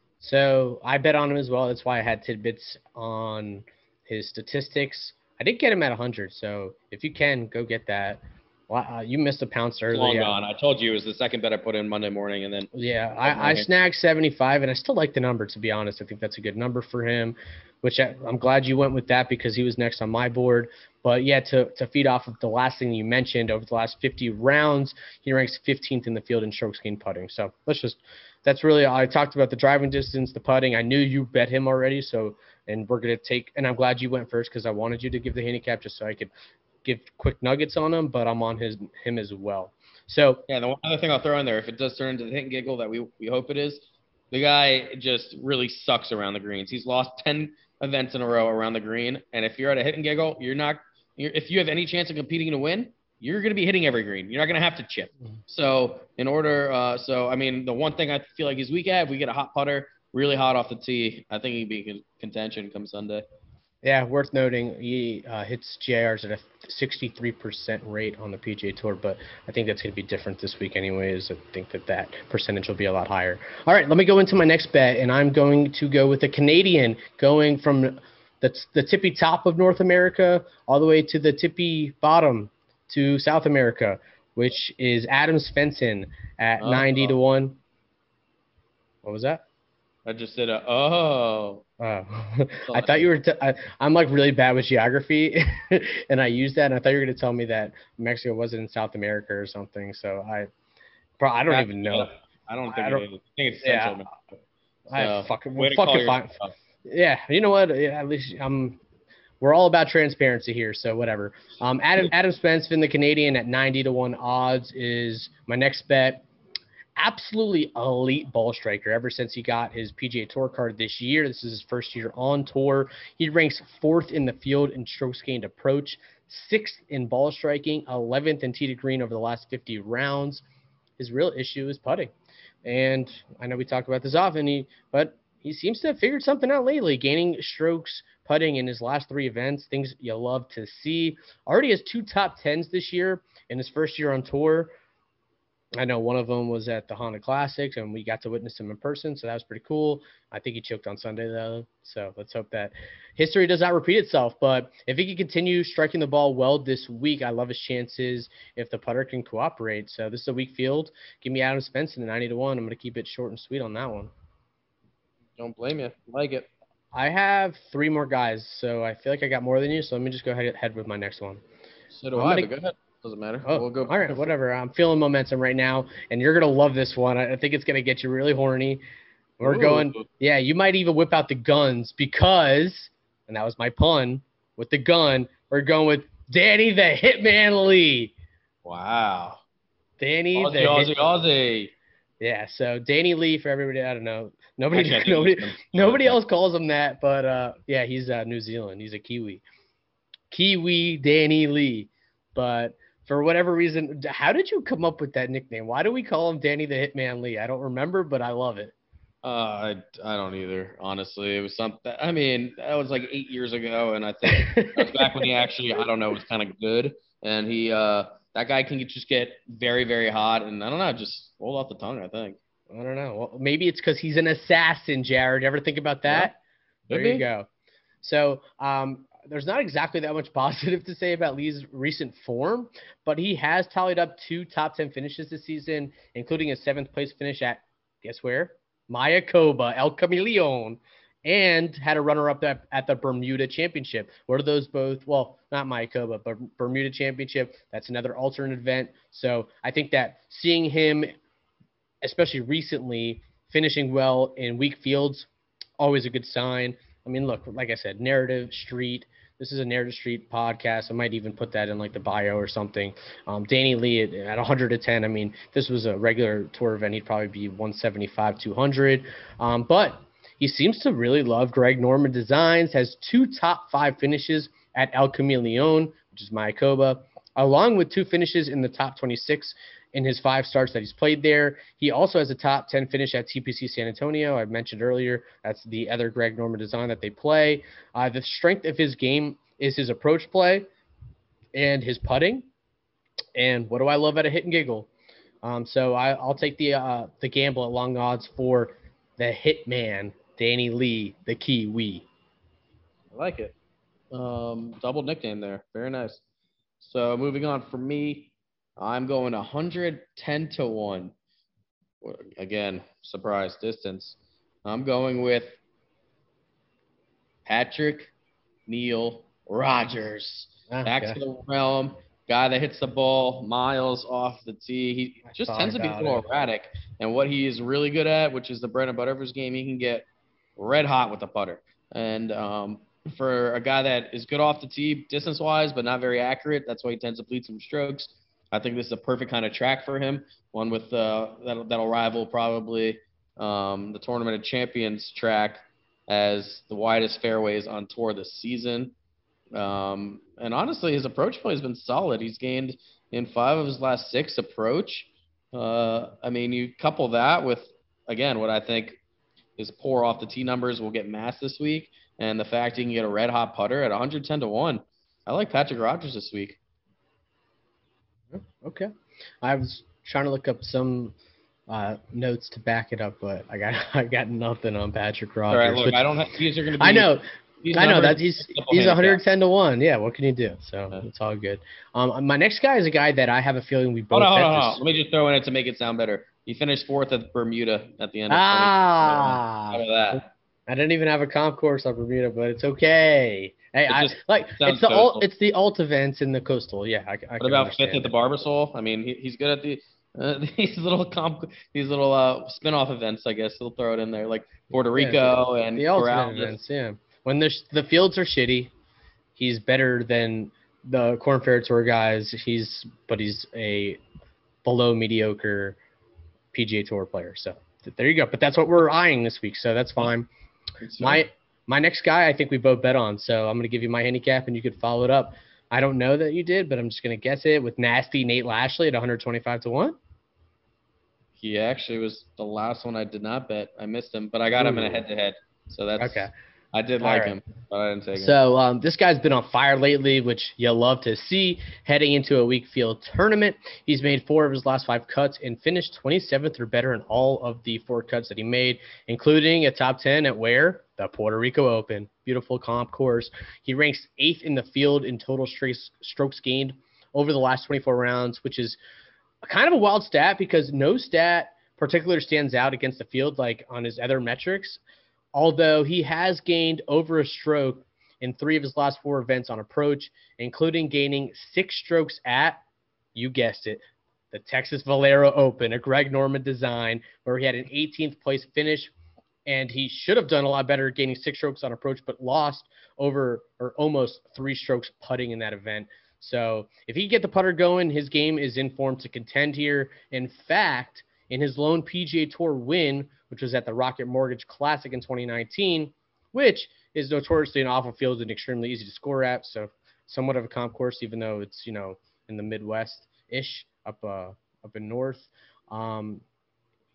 So I bet on him as well. That's why I had tidbits on his statistics. I did get him at one hundred. So if you can, go get that. Well, uh, you missed a pounce early. Long gone. I told you it was the second bet I put in Monday morning, and then yeah, I, I snagged seventy-five, and I still like the number. To be honest, I think that's a good number for him. Which I, I'm glad you went with that because he was next on my board. But yeah, to to feed off of the last thing you mentioned, over the last fifty rounds, he ranks fifteenth in the field in strokes gained putting. So let's just that's really I talked about the driving distance, the putting. I knew you bet him already, so and we're gonna take. And I'm glad you went first because I wanted you to give the handicap just so I could give quick nuggets on him, but I'm on his him as well. So yeah, the one other thing I'll throw in there, if it does turn into the hit and giggle that we we hope it is, the guy just really sucks around the greens. He's lost ten events in a row around the green, and if you're at a hit and giggle, you're not. You're, if you have any chance of competing to win, you're going to be hitting every green. You're not going to have to chip. Mm-hmm. So in order, uh, so I mean, the one thing I feel like he's weak at, if we get a hot putter, really hot off the tee, I think he'd be in contention come Sunday. Yeah, worth noting, he uh, hits G I Rs at a sixty-three percent rate on the P G A Tour, but I think that's going to be different this week anyways. I think that that percentage will be a lot higher. All right, let me go into my next bet, and I'm going to go with a Canadian going from the, the tippy top of North America all the way to the tippy bottom to South America, which is Adam Svensson at uh-huh. ninety to one. What was that? I just said, uh, oh. Oh, I thought you were. T- I, I'm like really bad with geography, and I used that, and I thought you were going to tell me that Mexico wasn't in South America or something. So I, bro, I don't That's, even know. I don't think I don't, it is. I think it's yeah, Central. So, I fucking well, fucking fine. Yeah, you know what? Yeah, at least I'm. We're all about transparency here, so whatever. Um, Adam Adam Svensson, the Canadian, at ninety to one odds is my next bet. Absolutely elite ball striker ever since he got his P G A Tour card this year. This is his first year on tour. He ranks fourth in the field in strokes gained approach, sixth in ball striking, eleventh in tee to green over the last fifty rounds. His real issue is putting. And I know we talk about this often, he, but he seems to have figured something out lately, gaining strokes putting in his last three events, things you love to see. Already has two top tens this year in his first year on tour. I know one of them was at the Honda Classics, and we got to witness him in person, so that was pretty cool. I think he choked on Sunday, though, so let's hope that history does not repeat itself. But if he can continue striking the ball well this week, I love his chances if the putter can cooperate. So this is a weak field. Give me Adam Svensson at ninety to one. I'm going to keep it short and sweet on that one. Don't blame you. Like it. I have three more guys, so I feel like I got more than you, so let me just go ahead, ahead with my next one. So do I, but go ahead. Doesn't matter. Oh, we'll go. All right, whatever. I'm feeling momentum right now, and you're going to love this one. I think it's going to get you really horny. We're Ooh. going – yeah, you might even whip out the guns because – and that was my pun with the gun. We're going with Danny the Hitman Lee. Wow. Danny Aussie, the Aussie, Aussie. Yeah, so Danny Lee for everybody. I don't know. Nobody nobody, nobody else calls him that, but, uh, yeah, he's uh, New Zealand. He's a Kiwi. Kiwi Danny Lee. But – for whatever reason, how did you come up with that nickname? Why do we call him Danny the Hitman Lee? I don't remember, but I love it. Uh, I, I don't either, honestly. It was something, I mean, that was like eight years ago, and I think that was back when he actually, I don't know, was kind of good. And he, uh, that guy can just get very, very hot, and I don't know, just roll off the tongue, I think. I don't know. Well, maybe it's because he's an assassin, Jared. Ever think about that? Yeah, there you go. So um, there's not exactly that much positive to say about Lee's recent form, but he has tallied up two top ten finishes this season, including a seventh place finish at, guess where? Mayakoba, El Camaleon, and had a runner-up at, at the Bermuda Championship. What are those both? Well, not Mayakoba, but Bermuda Championship. That's another alternate event. So I think that seeing him, especially recently, finishing well in weak fields, always a good sign. I mean, look, like I said, narrative street. This is a narrative street podcast. I might even put that in like the bio or something. Um, Danny Lee at, at one hundred ten. I mean, if this was a regular tour event, he'd probably be one seventy-five, two hundred. Um, but he seems to really love Greg Norman Designs, has two top five finishes at El Camaleon, which is Mayakoba, along with two finishes in the top twenty-six in his five starts that he's played there. He also has a top ten finish at T P C San Antonio. I mentioned earlier, that's the other Greg Norman design that they play. Uh, the strength of his game is his approach play and his putting. And what do I love at a hit and giggle? Um, so I, I'll take the uh, the gamble at long odds for the hitman, Danny Lee, the Kiwi. I like it. Um, double nickname there. Very nice. So moving on for me, I'm going one hundred ten to one. Again, surprise distance. I'm going with Patrick Neil Rogers. Okay. Back to the realm. Guy that hits the ball miles off the tee. He just tends to be a little it. erratic. And what he is really good at, which is the bread and butter of his game, he can get red hot with the putter. And um, for a guy that is good off the tee distance-wise but not very accurate, that's why he tends to bleed some strokes. I think this is a perfect kind of track for him, one with uh, that'll, that'll rival probably um, the Tournament of Champions track as the widest fairways on tour this season. Um, and honestly, his approach play has been solid. He's gained in five of his last six approach. Uh, I mean, you couple that with, again, what I think his poor off the tee numbers will get masked this week, and the fact he can get a red hot putter at one hundred ten to one. I like Patrick Rogers this week. Okay. I was trying to look up some uh, notes to back it up, but I got I got nothing on Patrick Rogers. All right, look, which, I don't have, these are going to be. I know. I know that he's he's one hundred ten handicap. to one. Yeah, what can you do? So Yeah. it's all good. Um, my next guy is a guy that I have a feeling we both. Hold on, hold bet on, hold this- on. Let me just throw in it to make it sound better. He finished fourth at Bermuda at the end of Ah, twenty. How about that? I didn't even have a comp course on Bermuda, but it's okay. Hey, It I just like sounds it's the coastal. alt, it's the alt events in the coastal. Yeah, I, I What can about understand fifth at the it. Barbasol? I mean, he, he's good at the uh, these little comp, these little uh, spin-off events. I guess he'll throw it in there, like Puerto Rico and the alternate Corrales. events, yeah. When the the fields are shitty, he's better than the Corn Fair Tour guys. He's but he's a below mediocre P G A Tour player. So th- there you go. But that's what we're eyeing this week, so that's fine. My my next guy, I think we both bet on. So I'm gonna give you my handicap, and you could follow it up. I don't know that you did, but I'm just gonna guess it with nasty Nate Lashley at one hundred twenty-five to one. He actually was the last one I did not bet. I missed him, but I got him in a Ooh. head-to-head. So that's Okay. I did All like right. him, but I didn't take him. So um, this guy's been on fire lately, which you'll love to see. Heading into a weak field tournament, he's made four of his last five cuts and finished twenty-seventh or better in all of the four cuts that he made, including a top ten at where? The Puerto Rico Open. Beautiful comp course. He ranks eighth in the field in total strokes, strokes gained over the last twenty-four rounds, which is kind of a wild stat because no stat particularly stands out against the field like on his other metrics. Although he has gained over a stroke in three of his last four events on approach, including gaining six strokes at, you guessed it, the Texas Valero Open, a Greg Norman design, where he had an eighteenth place finish, and he should have done a lot better gaining six strokes on approach, but lost over or almost three strokes putting in that event. So if he can get the putter going, his game is in form to contend here. In fact, in his lone P G A Tour win, which was at the Rocket Mortgage Classic in twenty nineteen, which is notoriously an awful field and extremely easy to score at. So somewhat of a comp course, even though it's, you know, in the Midwest-ish, up uh, up in north. Um,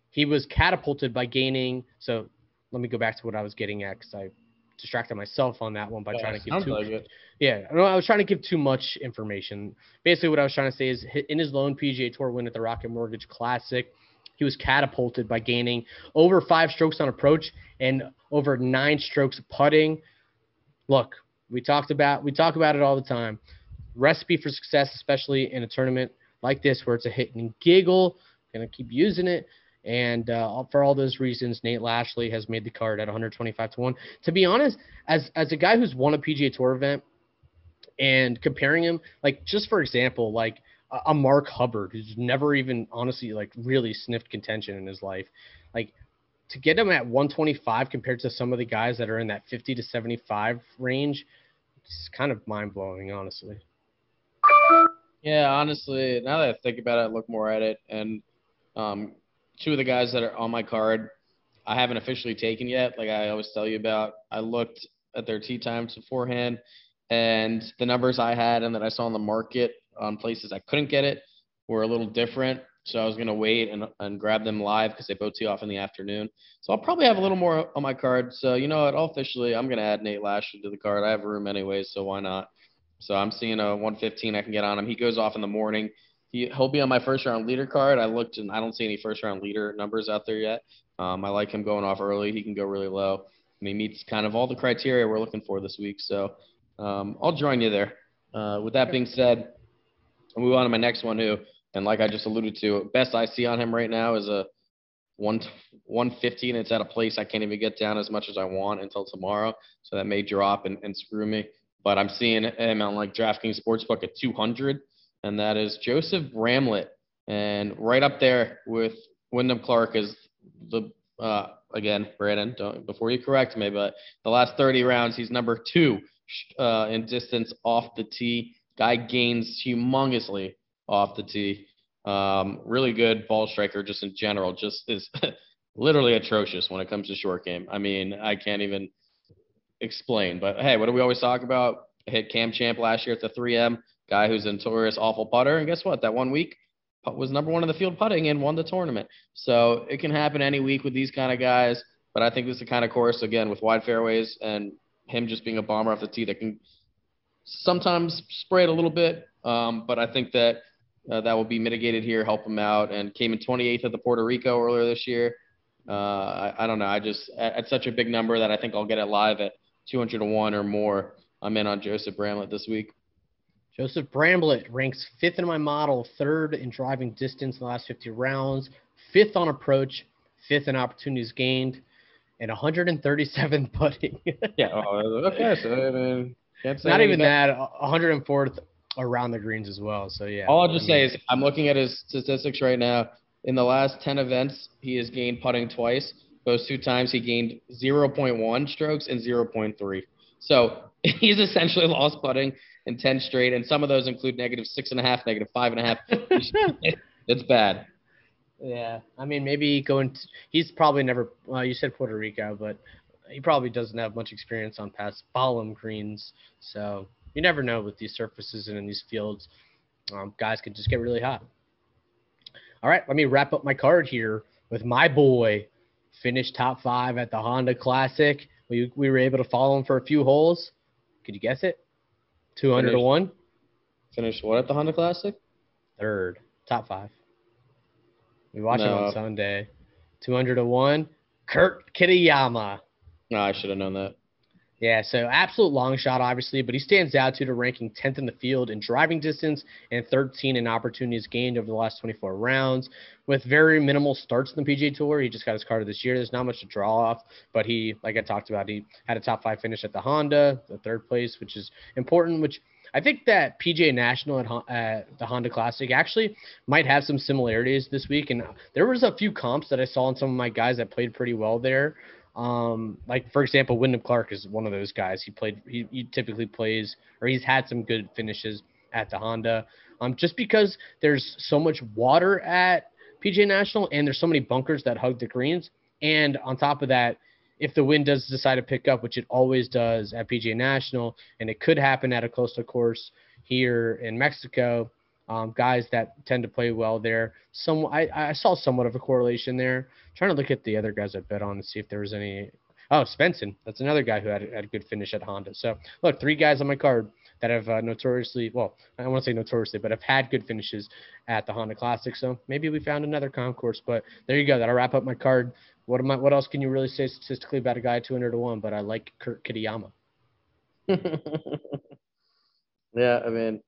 he was catapulted by gaining. So let me go back to what I was getting at because I distracted myself on that one by Yeah, trying to give sounds too. like it. Yeah, no, I was trying to give too much information. Basically, what I was trying to say is in his lone P G A Tour win at the Rocket Mortgage Classic, he was catapulted by gaining over five strokes on approach and over nine strokes putting. Look, we talked about we talk about it all the time. Recipe for success, especially in a tournament like this where it's a hit and giggle. Gonna keep using it. And uh, for all those reasons, Nate Lashley has made the card at one twenty-five to one. To be honest, as as a guy who's won a P G A Tour event and comparing him, like just for example, like a, a Mark Hubbard who's never even honestly like really sniffed contention in his life, like to get him at one twenty-five compared to some of the guys that are in that fifty to seventy-five range, it's kind of mind blowing, honestly. Yeah, honestly, now that I think about it, I look more at it, and um, two of the guys that are on my card, I haven't officially taken yet. Like I always tell you about, I looked at their tee times beforehand, and the numbers I had and that I saw on the market on places I couldn't get it were a little different. So I was gonna wait and and grab them live because they both tee off in the afternoon. So I'll probably have a little more on my card. So you know what? I'll officially, I'm gonna add Nate Lashley to the card. I have room anyways, so why not? So I'm seeing a one fifteen I can get on him. He goes off in the morning. He, he'll be on my first round leader card. I looked and I don't see any first round leader numbers out there yet. Um, I like him going off early. He can go really low. And he meets kind of all the criteria we're looking for this week. So um, I'll join you there. Uh, with that being said, I'll move on to my next one who, and like I just alluded to, best I see on him right now is a one one fifteen. It's at a place I can't even get down as much as I want until tomorrow. So that may drop and, and screw me. But I'm seeing him on like DraftKings Sportsbook at two hundred, and that is Joseph Bramlett, and right up there with Wyndham Clark is the uh, again Brandon. Don't before you correct me, but the last thirty rounds he's number two uh, in distance off the tee. Guy gains humongously off the tee. Um, really good ball striker just in general. Just is literally atrocious when it comes to short game. I mean, I can't even explain. But hey, what do we always talk about? I hit Cam Champ last year at the three M, guy who's a notorious awful putter, and guess what? That one week was number one in the field putting and won the tournament. So it can happen any week with these kind of guys. But I think this is the kind of course again with wide fairways and him just being a bomber off the tee that can sometimes spray it a little bit. Um, but I think that uh, that will be mitigated here, help him out, and came in twenty-eighth at the Puerto Rico earlier this year. Uh, I, I don't know. I just at, at such a big number that I think I'll get it live at two hundred to one or more. I'm in on Joseph Bramlett this week. Joseph Bramlett ranks fifth in my model, third in driving distance in the last fifty rounds, fifth on approach, fifth in opportunities gained, and one hundred thirty-seven putting. Yeah. Oh, okay. So I mean, can't say not even better. that. one hundred fourth around the greens as well. So yeah. All I'll just I mean, say is I'm looking at his statistics right now. In the last ten events, he has gained putting twice. Those two times he gained zero point one strokes and zero point three. So he's essentially lost putting in ten straight, and some of those include negative six and a half, negative five and a half. It's bad. Yeah, I mean, maybe going. To, he's probably never. Well, you said Puerto Rico, but he probably doesn't have much experience on past Balam greens. So you never know with these surfaces and in these fields. Um, guys can just get really hot. All right, let me wrap up my card here with my boy. Finished top five at the Honda Classic. We we were able to follow him for a few holes. Could you guess it? two hundred to one. Finished what at the Honda Classic? Third. Top five. We watched him No. on Sunday. two hundred to one. Kurt Kitayama. No, I should have known that. Yeah, so absolute long shot, obviously, but he stands out due to ranking tenth in the field in driving distance and thirteen in opportunities gained over the last twenty-four rounds. With very minimal starts in the P G A Tour, he just got his card this year. There's not much to draw off, but he, like I talked about, he had a top five finish at the Honda, the third place, which is important, which I think that P G A National at, at the Honda Classic actually might have some similarities this week, and there was a few comps that I saw on some of my guys that played pretty well there. Um, like for example, Wyndham Clark is one of those guys. He played, he, he typically plays, or he's had some good finishes at the Honda. Um, just because there's so much water at P G A National and there's so many bunkers that hug the greens. And on top of that, if the wind does decide to pick up, which it always does at P G A National, and it could happen at a coastal course here in Mexico, Um, guys that tend to play well there. Some I, I saw somewhat of a correlation there. Trying to look at the other guys I bet on to see if there was any. Oh, Svensson. That's another guy who had, had a good finish at Honda. So, look, three guys on my card that have uh, notoriously, well, I don't want to say notoriously, but have had good finishes at the Honda Classic. So maybe we found another concourse. But there you go. That'll wrap up my card. What am I, What else can you really say statistically about a guy two hundred to one? But I like Kurt Kitayama. Yeah, I mean,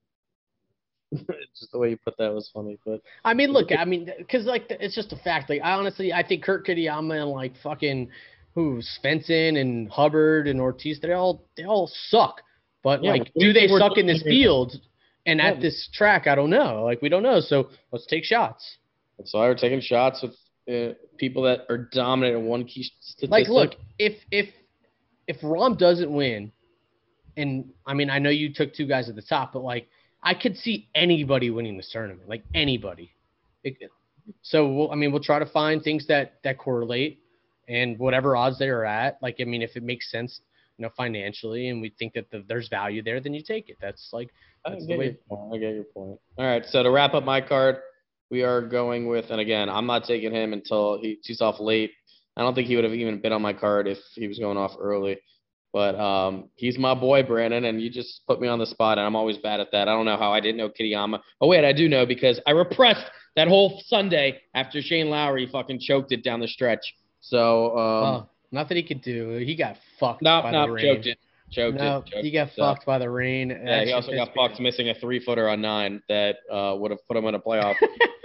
just the way you put that was funny. But I mean, look, I mean, because like it's just a fact. Like I honestly, I think Kurt Kitayama and like fucking who Svensson and Hubbard and Ortiz, they all they all suck. But yeah, like, do they suck in this here. field and Yeah. at this track? I don't know. Like we don't know. So let's take shots. That's why we're taking shots with uh, people that are dominant in one key statistic. Like, look, if if if Rahm doesn't win, and I mean, I know you took two guys at the top, but like, I could see anybody winning this tournament, like anybody. It, so, we'll, I mean, we'll try to find things that that correlate, and whatever odds they are at. Like, I mean, if it makes sense, you know, financially, and we think that the, there's value there, then you take it. That's like, that's I the get way. your point. I get your point. All right, so to wrap up my card, we are going with, and again, I'm not taking him until he he's off late. I don't think he would have even been on my card if he was going off early. But um, he's my boy, Brandon, and you just put me on the spot, and I'm always bad at that. I don't know how I didn't know Kitayama. Oh, wait, I do know because I repressed that whole Sunday after Shane Lowry fucking choked it down the stretch. So, um, Oh, nothing he could do. He got fucked no, by no, the rain. choked it. Choked no, it. Choked he got it. So, fucked by the rain. yeah, That's he also just- got fucked missing a three-footer on nine that uh, would have put him in a playoff.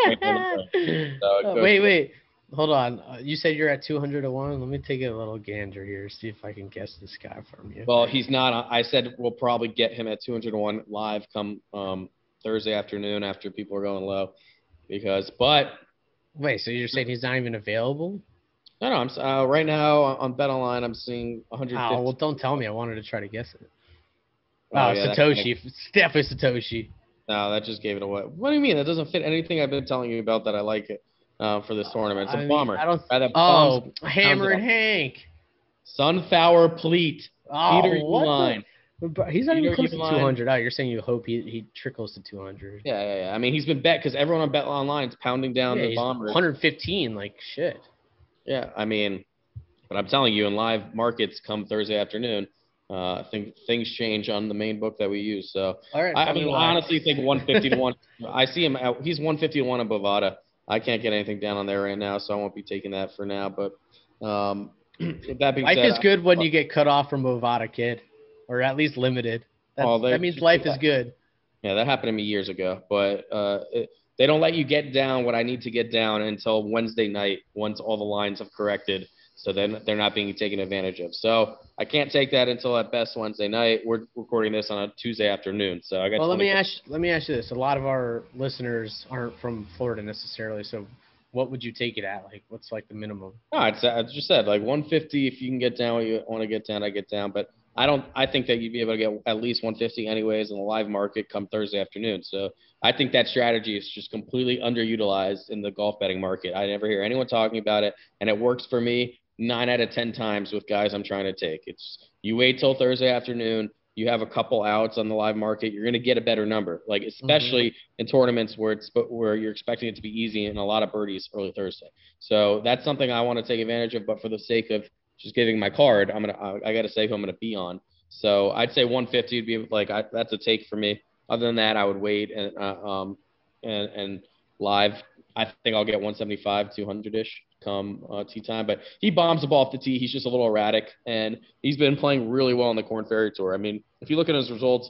Uh, wait, wait. Hold on. Uh, you said you're at two hundred to one. Let me take a little gander here, see if I can guess this guy from you. Well, he's not. I said we'll probably get him at two hundred to one live come um, Thursday afternoon after people are going low. Because, but Wait, so you're saying he's not even available? no, no. I'm s- uh, right now on BetOnline. I'm seeing one hundred fifty. Oh, well, don't tell me. I wanted to try to guess it. Oh, Oh, yeah, that Satoshi. It's definitely Satoshi. No, that just gave it away. What do you mean? That doesn't fit anything I've been telling you about that I like it uh, for this tournament. It's a I mean, bomber. I don't. Guy that Oh, bombs- Hammer and pounds it Hank. up. Sunflower Pleat. Oh, Peter what the- Uline. But he's not Peter even close to Uline. two hundred. Oh, you're saying you hope he, he trickles to two hundred. Yeah, yeah, yeah. I mean, he's been bet because everyone on BetOnline is pounding down Yeah, the he's bombers. one fifteen, like shit. Yeah, I mean, but I'm telling you, in live markets come Thursday afternoon, uh, I think things change on the main book that we use. So All right. I, I fucking mean, lie. I honestly think one fifty to one. I see him. At, he's one fifty to one in Bovada. I can't get anything down on there right now, so I won't be taking that for now. But um, with that being Life said, is good when you get cut off from Bovada, kid, or at least limited. That's, Oh, they- that means life is good. yeah, that happened to me years ago. But uh, it, they don't let you get down what I need to get down until Wednesday night once all the lines have corrected. So then they're not being taken advantage of. So I can't take that until at best Wednesday night. We're recording this on a Tuesday afternoon. So I got. Well, let me twenty-four ask let me ask you this: a lot of our listeners aren't from Florida necessarily, so what would you take it at? Like, what's like the minimum? No, it's, I just said like one fifty. If you can get down what you want to get down, I get down. But I don't. I think that you'd be able to get at least one fifty anyways in the live market come Thursday afternoon. So I think that strategy is just completely underutilized in the golf betting market. I never hear anyone talking about it, and it works for me nine out of ten times with guys I'm trying to take. It's you wait till Thursday afternoon. You have a couple outs on the live market. You're going to get a better number, like especially mm-hmm. in tournaments where it's where you're expecting it to be easy and a lot of birdies early Thursday. So that's something I want to take advantage of. But for the sake of just giving my card, I'm gonna I, I got to say who I'm gonna be on. So I'd say one fifty would be like I, that's a take for me. Other than that, I would wait and uh, um and and live. I think I'll get one seventy-five, two hundred ish come uh, tee time. But he bombs the ball off the tee. He's just a little erratic, and he's been playing really well on the Korn Ferry Tour. I mean, if you look at his results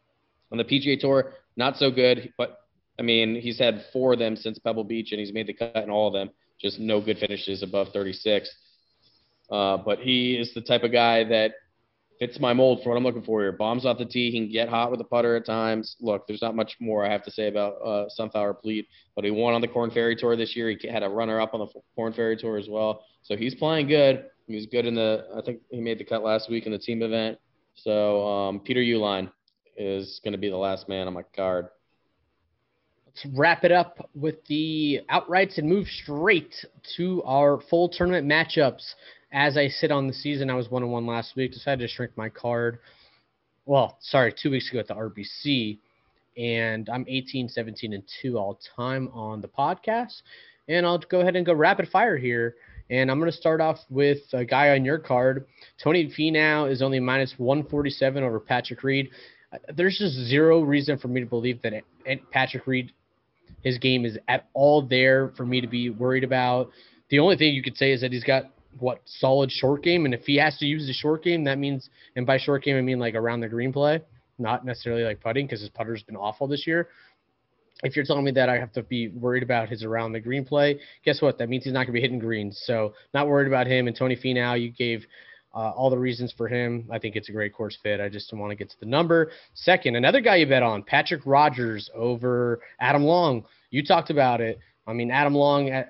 on the P G A Tour, not so good. But I mean, he's had four of them since Pebble Beach, and he's made the cut in all of them. Just no good finishes above thirty-six. Uh, but he is the type of guy that fits my mold for what I'm looking for here. Bombs off the tee. He can get hot with the putter at times. Look, there's not much more I have to say about uh, Sunflower Pleat, but he won on the Korn Ferry Tour this year. He had a runner-up on the Korn Ferry Tour as well. So he's playing good. He was good in the – I think he made the cut last week in the team event. So um, Peter Uline is going to be the last man on my card. Let's wrap it up with the outrights and move straight to our full tournament matchups. As I sit on the season, I was one and one last week. Decided to shrink my card. Well, sorry, two weeks ago at the R B C. and I'm eighteen, seventeen, and two all time on the podcast. And I'll go ahead and go rapid fire here. And I'm going to start off with a guy on your card. Tony Finau is only minus one forty-seven over Patrick Reed. There's just zero reason for me to believe that Patrick Reed, his game is at all there for me to be worried about. The only thing you could say is that he's got, what, solid short game. And if he has to use the short game, that means, and by short game, I mean like around the green play, not necessarily like putting, because his putter's been awful this year. If you're telling me that I have to be worried about his around the green play, guess what? That means he's not going to be hitting greens. So not worried about him. And Tony Finau, you gave uh, all the reasons for him. I think it's a great course fit. I just want to get to the number. Second, another guy you bet on, Patrick Rogers over Adam Long. You talked about it. I mean, Adam Long, at,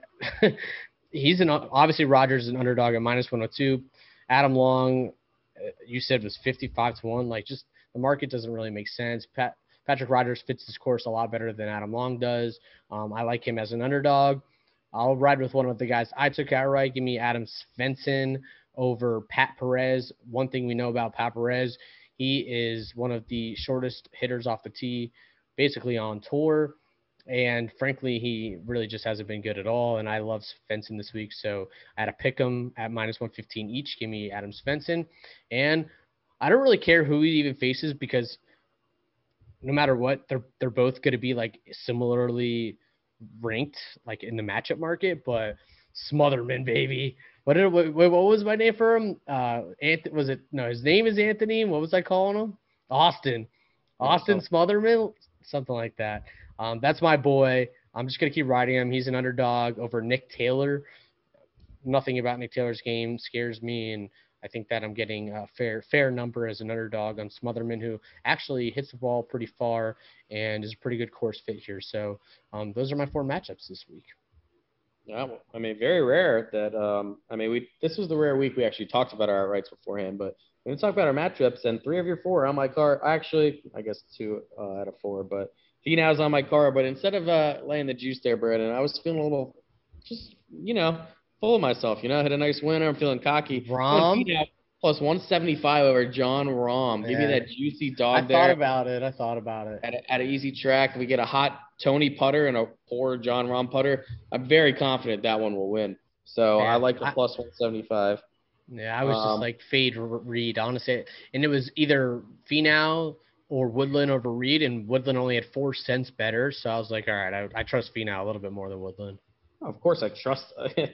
he's an obviously Rogers is an underdog at minus one oh two. Adam Long, you said was fifty-five to one. Like, just the market doesn't really make sense. Pat. Patrick Rogers fits this course a lot better than Adam Long does. Um, I like him as an underdog. I'll ride with one of the guys I took outright. Give me Adam Svensson over Pat Perez. One thing we know about Pat Perez, he is one of the shortest hitters off the tee, basically on tour. And frankly, he really just hasn't been good at all. And I love Svensson this week. So I had to pick him at minus one fifteen each. Give me Adam Svensson. And I don't really care who he even faces, because no matter what, they're they're both going to be like similarly ranked, like in the matchup market. But Smotherman, baby, what did what, what was my name for him? Uh, Anthony, was it? No, his name is Anthony. What was I calling him? Austin, Austin Smotherman, something like that. Um, that's my boy. I'm just gonna keep riding him. He's an underdog over Nick Taylor. Nothing about Nick Taylor's game scares me, and I think that I'm getting a fair fair number as an underdog on Smotherman, who actually hits the ball pretty far and is a pretty good course fit here. So um, those are my four matchups this week. Yeah, well, I mean, very rare that um, I mean, we this was the rare week we actually talked about our outrights beforehand, but we're going to talk about our matchups, and three of your four are on my card. Actually, I guess two uh, out of four, but Finau's on my card. But instead of uh, laying the juice there, Brandon, I was feeling a little, just, you know, full of myself. You know, I had a nice winner. I'm feeling cocky. Rahm plus one seventy-five over Jon Rahm. Give yeah. me that juicy dog I there. I thought about it. I thought about it. At, a, at an easy track, we get a hot Tony putter and a poor Jon Rahm putter. I'm very confident that one will win. So yeah, I like the I, plus one seventy-five. Yeah, I was um, just like fade Reed, honestly. And it was either Finau or Woodland over Reed, and Woodland only had four cents better. So I was like, all right, I, I trust Finau a little bit more than Woodland. Of course I trust.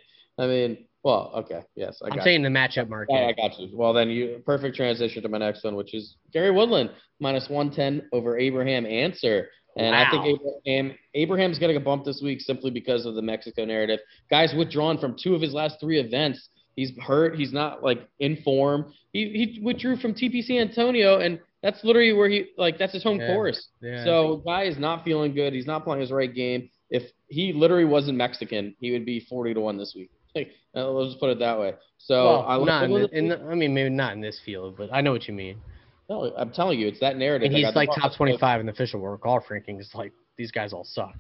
I mean, well, okay, yes. I I'm got saying you. the matchup market. I, I got you. Well, then you perfect transition to my next one, which is Gary Woodland, minus one ten over Abraham Ancer. And wow. I think Abraham Abraham's getting a bump this week simply because of the Mexico narrative. Guy's withdrawn from two of his last three events. He's hurt. He's not, like, in form. He he withdrew from T P C Antonio, and that's literally where he, like, that's his home yeah. course. Yeah. So guy is not feeling good. He's not playing his right game. If he literally wasn't Mexican, he would be forty to one this week. Like, uh, let's just put it that way. So well, I not in the, in the, I mean, maybe not in this field, but I know what you mean. No, I'm telling you, it's that narrative. And he's like top twenty-five in the official world golf rankings. Like, these guys all suck.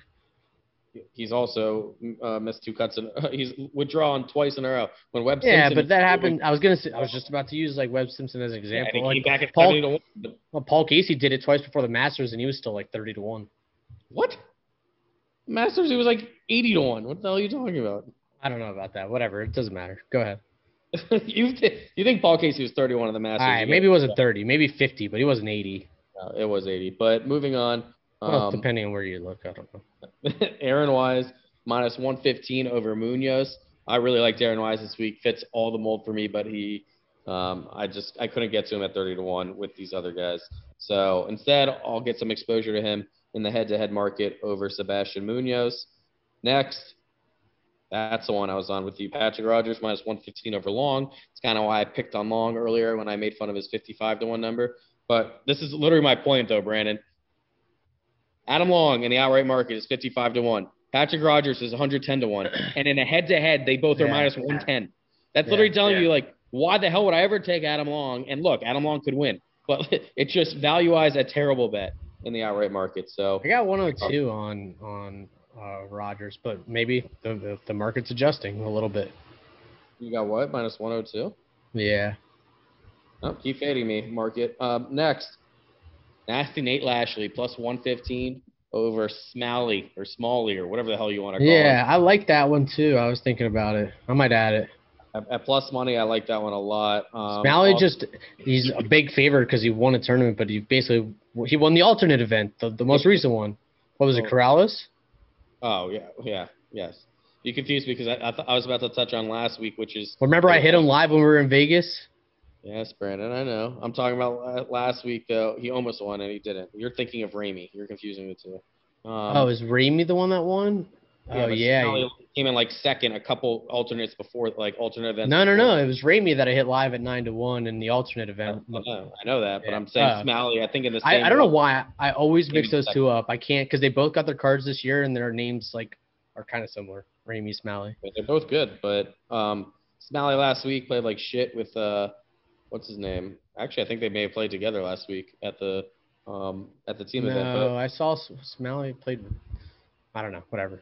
He's also uh, missed two cuts and uh, he's withdrawn twice in a row. When Webb yeah, Simpson but that happened. I was gonna say, I was just about to use like Webb Simpson as an example. Yeah, and he like, came back at Paul, seventy to one. But... Well, Paul Casey did it twice before the Masters, and he was still like thirty to one. What? Masters, he was like eighty to one. What the hell are you talking about? I don't know about that. Whatever. It doesn't matter. Go ahead. you th- you think Paul Casey was thirty-one in the Masters? All right, maybe it wasn't thirty, maybe fifty, but he wasn't eighty. No, it was eighty. But moving on. Um, well, depending on where you look, I don't know. Aaron Wise, minus one fifteen over Munoz. I really liked Aaron Wise this week. Fits all the mold for me, but he, um, I just I couldn't get to him at thirty to one with these other guys. So instead, I'll get some exposure to him in the head-to-head market over Sebastian Munoz. Next, that's the one I was on with you. Patrick Rogers, minus one fifteen over Long. It's kind of why I picked on Long earlier when I made fun of his fifty-five to one number. But this is literally my point, though, Brandon. Adam Long in the outright market is fifty-five to one. Patrick Rogers is one hundred ten to one. And in a head-to-head, they both are yeah. minus one ten. That's yeah. literally telling yeah. you, like, why the hell would I ever take Adam Long? And look, Adam Long could win. But it's just value-wise a terrible bet in the outright market. So I got one oh two on on uh, Rogers, but maybe the, the the market's adjusting a little bit. You got what? minus one oh two? Yeah. Oh, keep fading me, market. Um, next, Nasty Nate Lashley plus one fifteen over Smalley or Smalley or whatever the hell you want to call Yeah, it. I like that one too. I was thinking about it. I might add it. At, at plus money, I like that one a lot. Um, Smalley also- just, he's a big favorite because he won a tournament, but he basically, he won the alternate event, the, the most recent one. What was it, Oh. Corrales? Oh, yeah, yeah, yes. You confused me because I, I, th- I was about to touch on last week, which is. Remember I hit him live when we were in Vegas? Yes, Brandon, I know. I'm talking about la- last week, though. He almost won, and he didn't. You're thinking of Ramey. You're confusing the two. Um, Oh, is Ramey the one that won? yeah, Oh, but yeah. Smalley came in like second, a couple alternates before, like alternate events. No, no, before. no. It was Ramey that I hit live at nine to one in the alternate I event. know, I know that, but Yeah. I'm saying Uh, Smalley. I think in the I, same. I don't know run- why. I always mix Maybe those second. two up. I can't because they both got their cards this year and their names like are kind of similar. Ramey, Smalley. They're both good, but um, Smalley last week played like shit with uh, what's his name? Actually, I think they may have played together last week at the um at the team event. No, But, I saw S- Smalley played. I don't know. Whatever.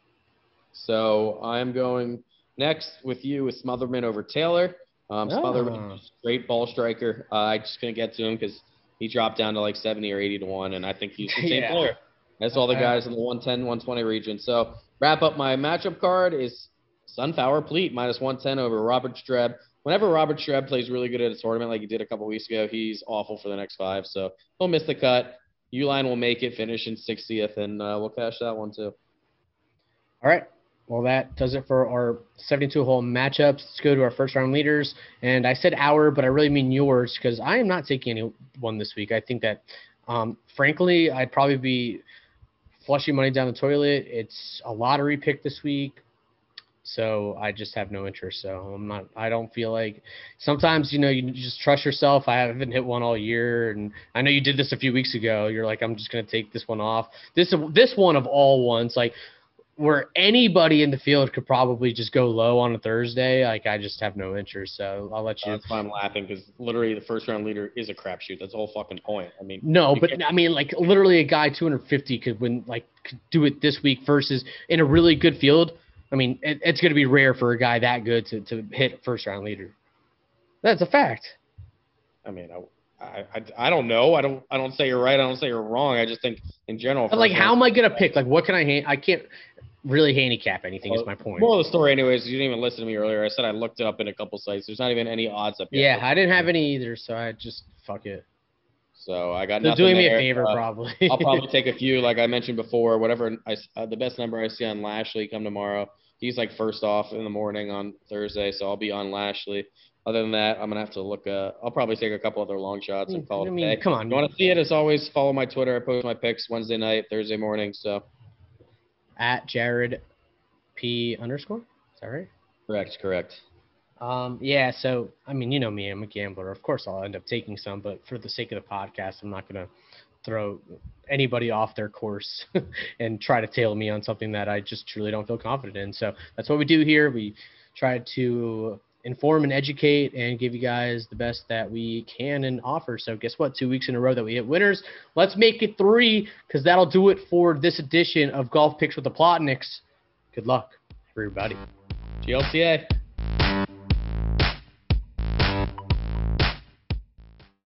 so I'm going next with you with Smotherman over Taylor. Um, Smotherman, Ah. great ball striker. Uh, I just couldn't get to him because he dropped down to like seventy or eighty to one, and I think he's the same Yeah. player as all the Uh, guys in the one ten, one twenty region. So wrap up my matchup card is Sunflower Pleat minus one ten over Robert Streb. Whenever Robert Streb plays really good at a tournament like he did a couple weeks ago, he's awful for the next five. So he'll miss the cut. Uline will make it, finish in sixtieth, and uh, we'll cash that one too. All right. Well, that does it for our seventy-two hole matchups. Let's go to our first round leaders. And I said our, but I really mean yours because I am not taking anyone this week. I think that, um, frankly, I'd probably be flushing money down the toilet. It's a lottery pick this week. So I just have no interest. So I'm not, I don't feel like sometimes, you know, you just trust yourself. I haven't hit one all year. And I know you did this a few weeks ago. You're like, I'm just going to take this one off. This, this one of all ones, like where anybody in the field could probably just go low on a Thursday. Like I just have no interest. So I'll let you. That's why I'm laughing because literally the first round leader is a crapshoot. That's the whole fucking point. I mean, No, you but can't- I mean, like literally a guy two hundred fifty could win, like could do it this week versus in a really good field. I mean, it, it's going to be rare for a guy that good to, to hit first round leader. That's a fact. I mean, I, I, I, I don't know. I don't I don't say you're right. I don't say you're wrong. I just think in general. But like, first how round- am I going to pick? Like, what can I? Ha- I can't really handicap anything. Is my point. Moral of the story, anyways, you didn't even listen to me earlier. I said I looked it up in a couple sites. There's not even any odds up yet. Yeah, I didn't have any either, so I just fuck it. So I got They're nothing doing me a there. favor, Uh, probably. I'll probably take a few, like I mentioned before. Whatever I, uh, the best number I see on Lashley come tomorrow. He's like first off in the morning on Thursday, so I'll be on Lashley. Other than that, I'm gonna have to look. Uh, I'll probably take a couple other long shots and call it I a mean, day. come on. You want to see it? As always, follow my Twitter. I post my picks Wednesday night, Thursday morning. So At Jared P underscore. Is that right? correct, correct. Um, yeah, so, I mean, you know me, I'm a gambler. Of course I'll end up taking some, but for the sake of the podcast, I'm not going to throw anybody off their course and try to tail me on something that I just truly don't feel confident in. So that's what we do here. We try to inform and educate and give you guys the best that we can and offer. So guess what? Two weeks in a row that we hit winners. Let's make it three because that'll do it for this edition of Golf Picks with the Plotniks. Good luck, everybody. G L T A.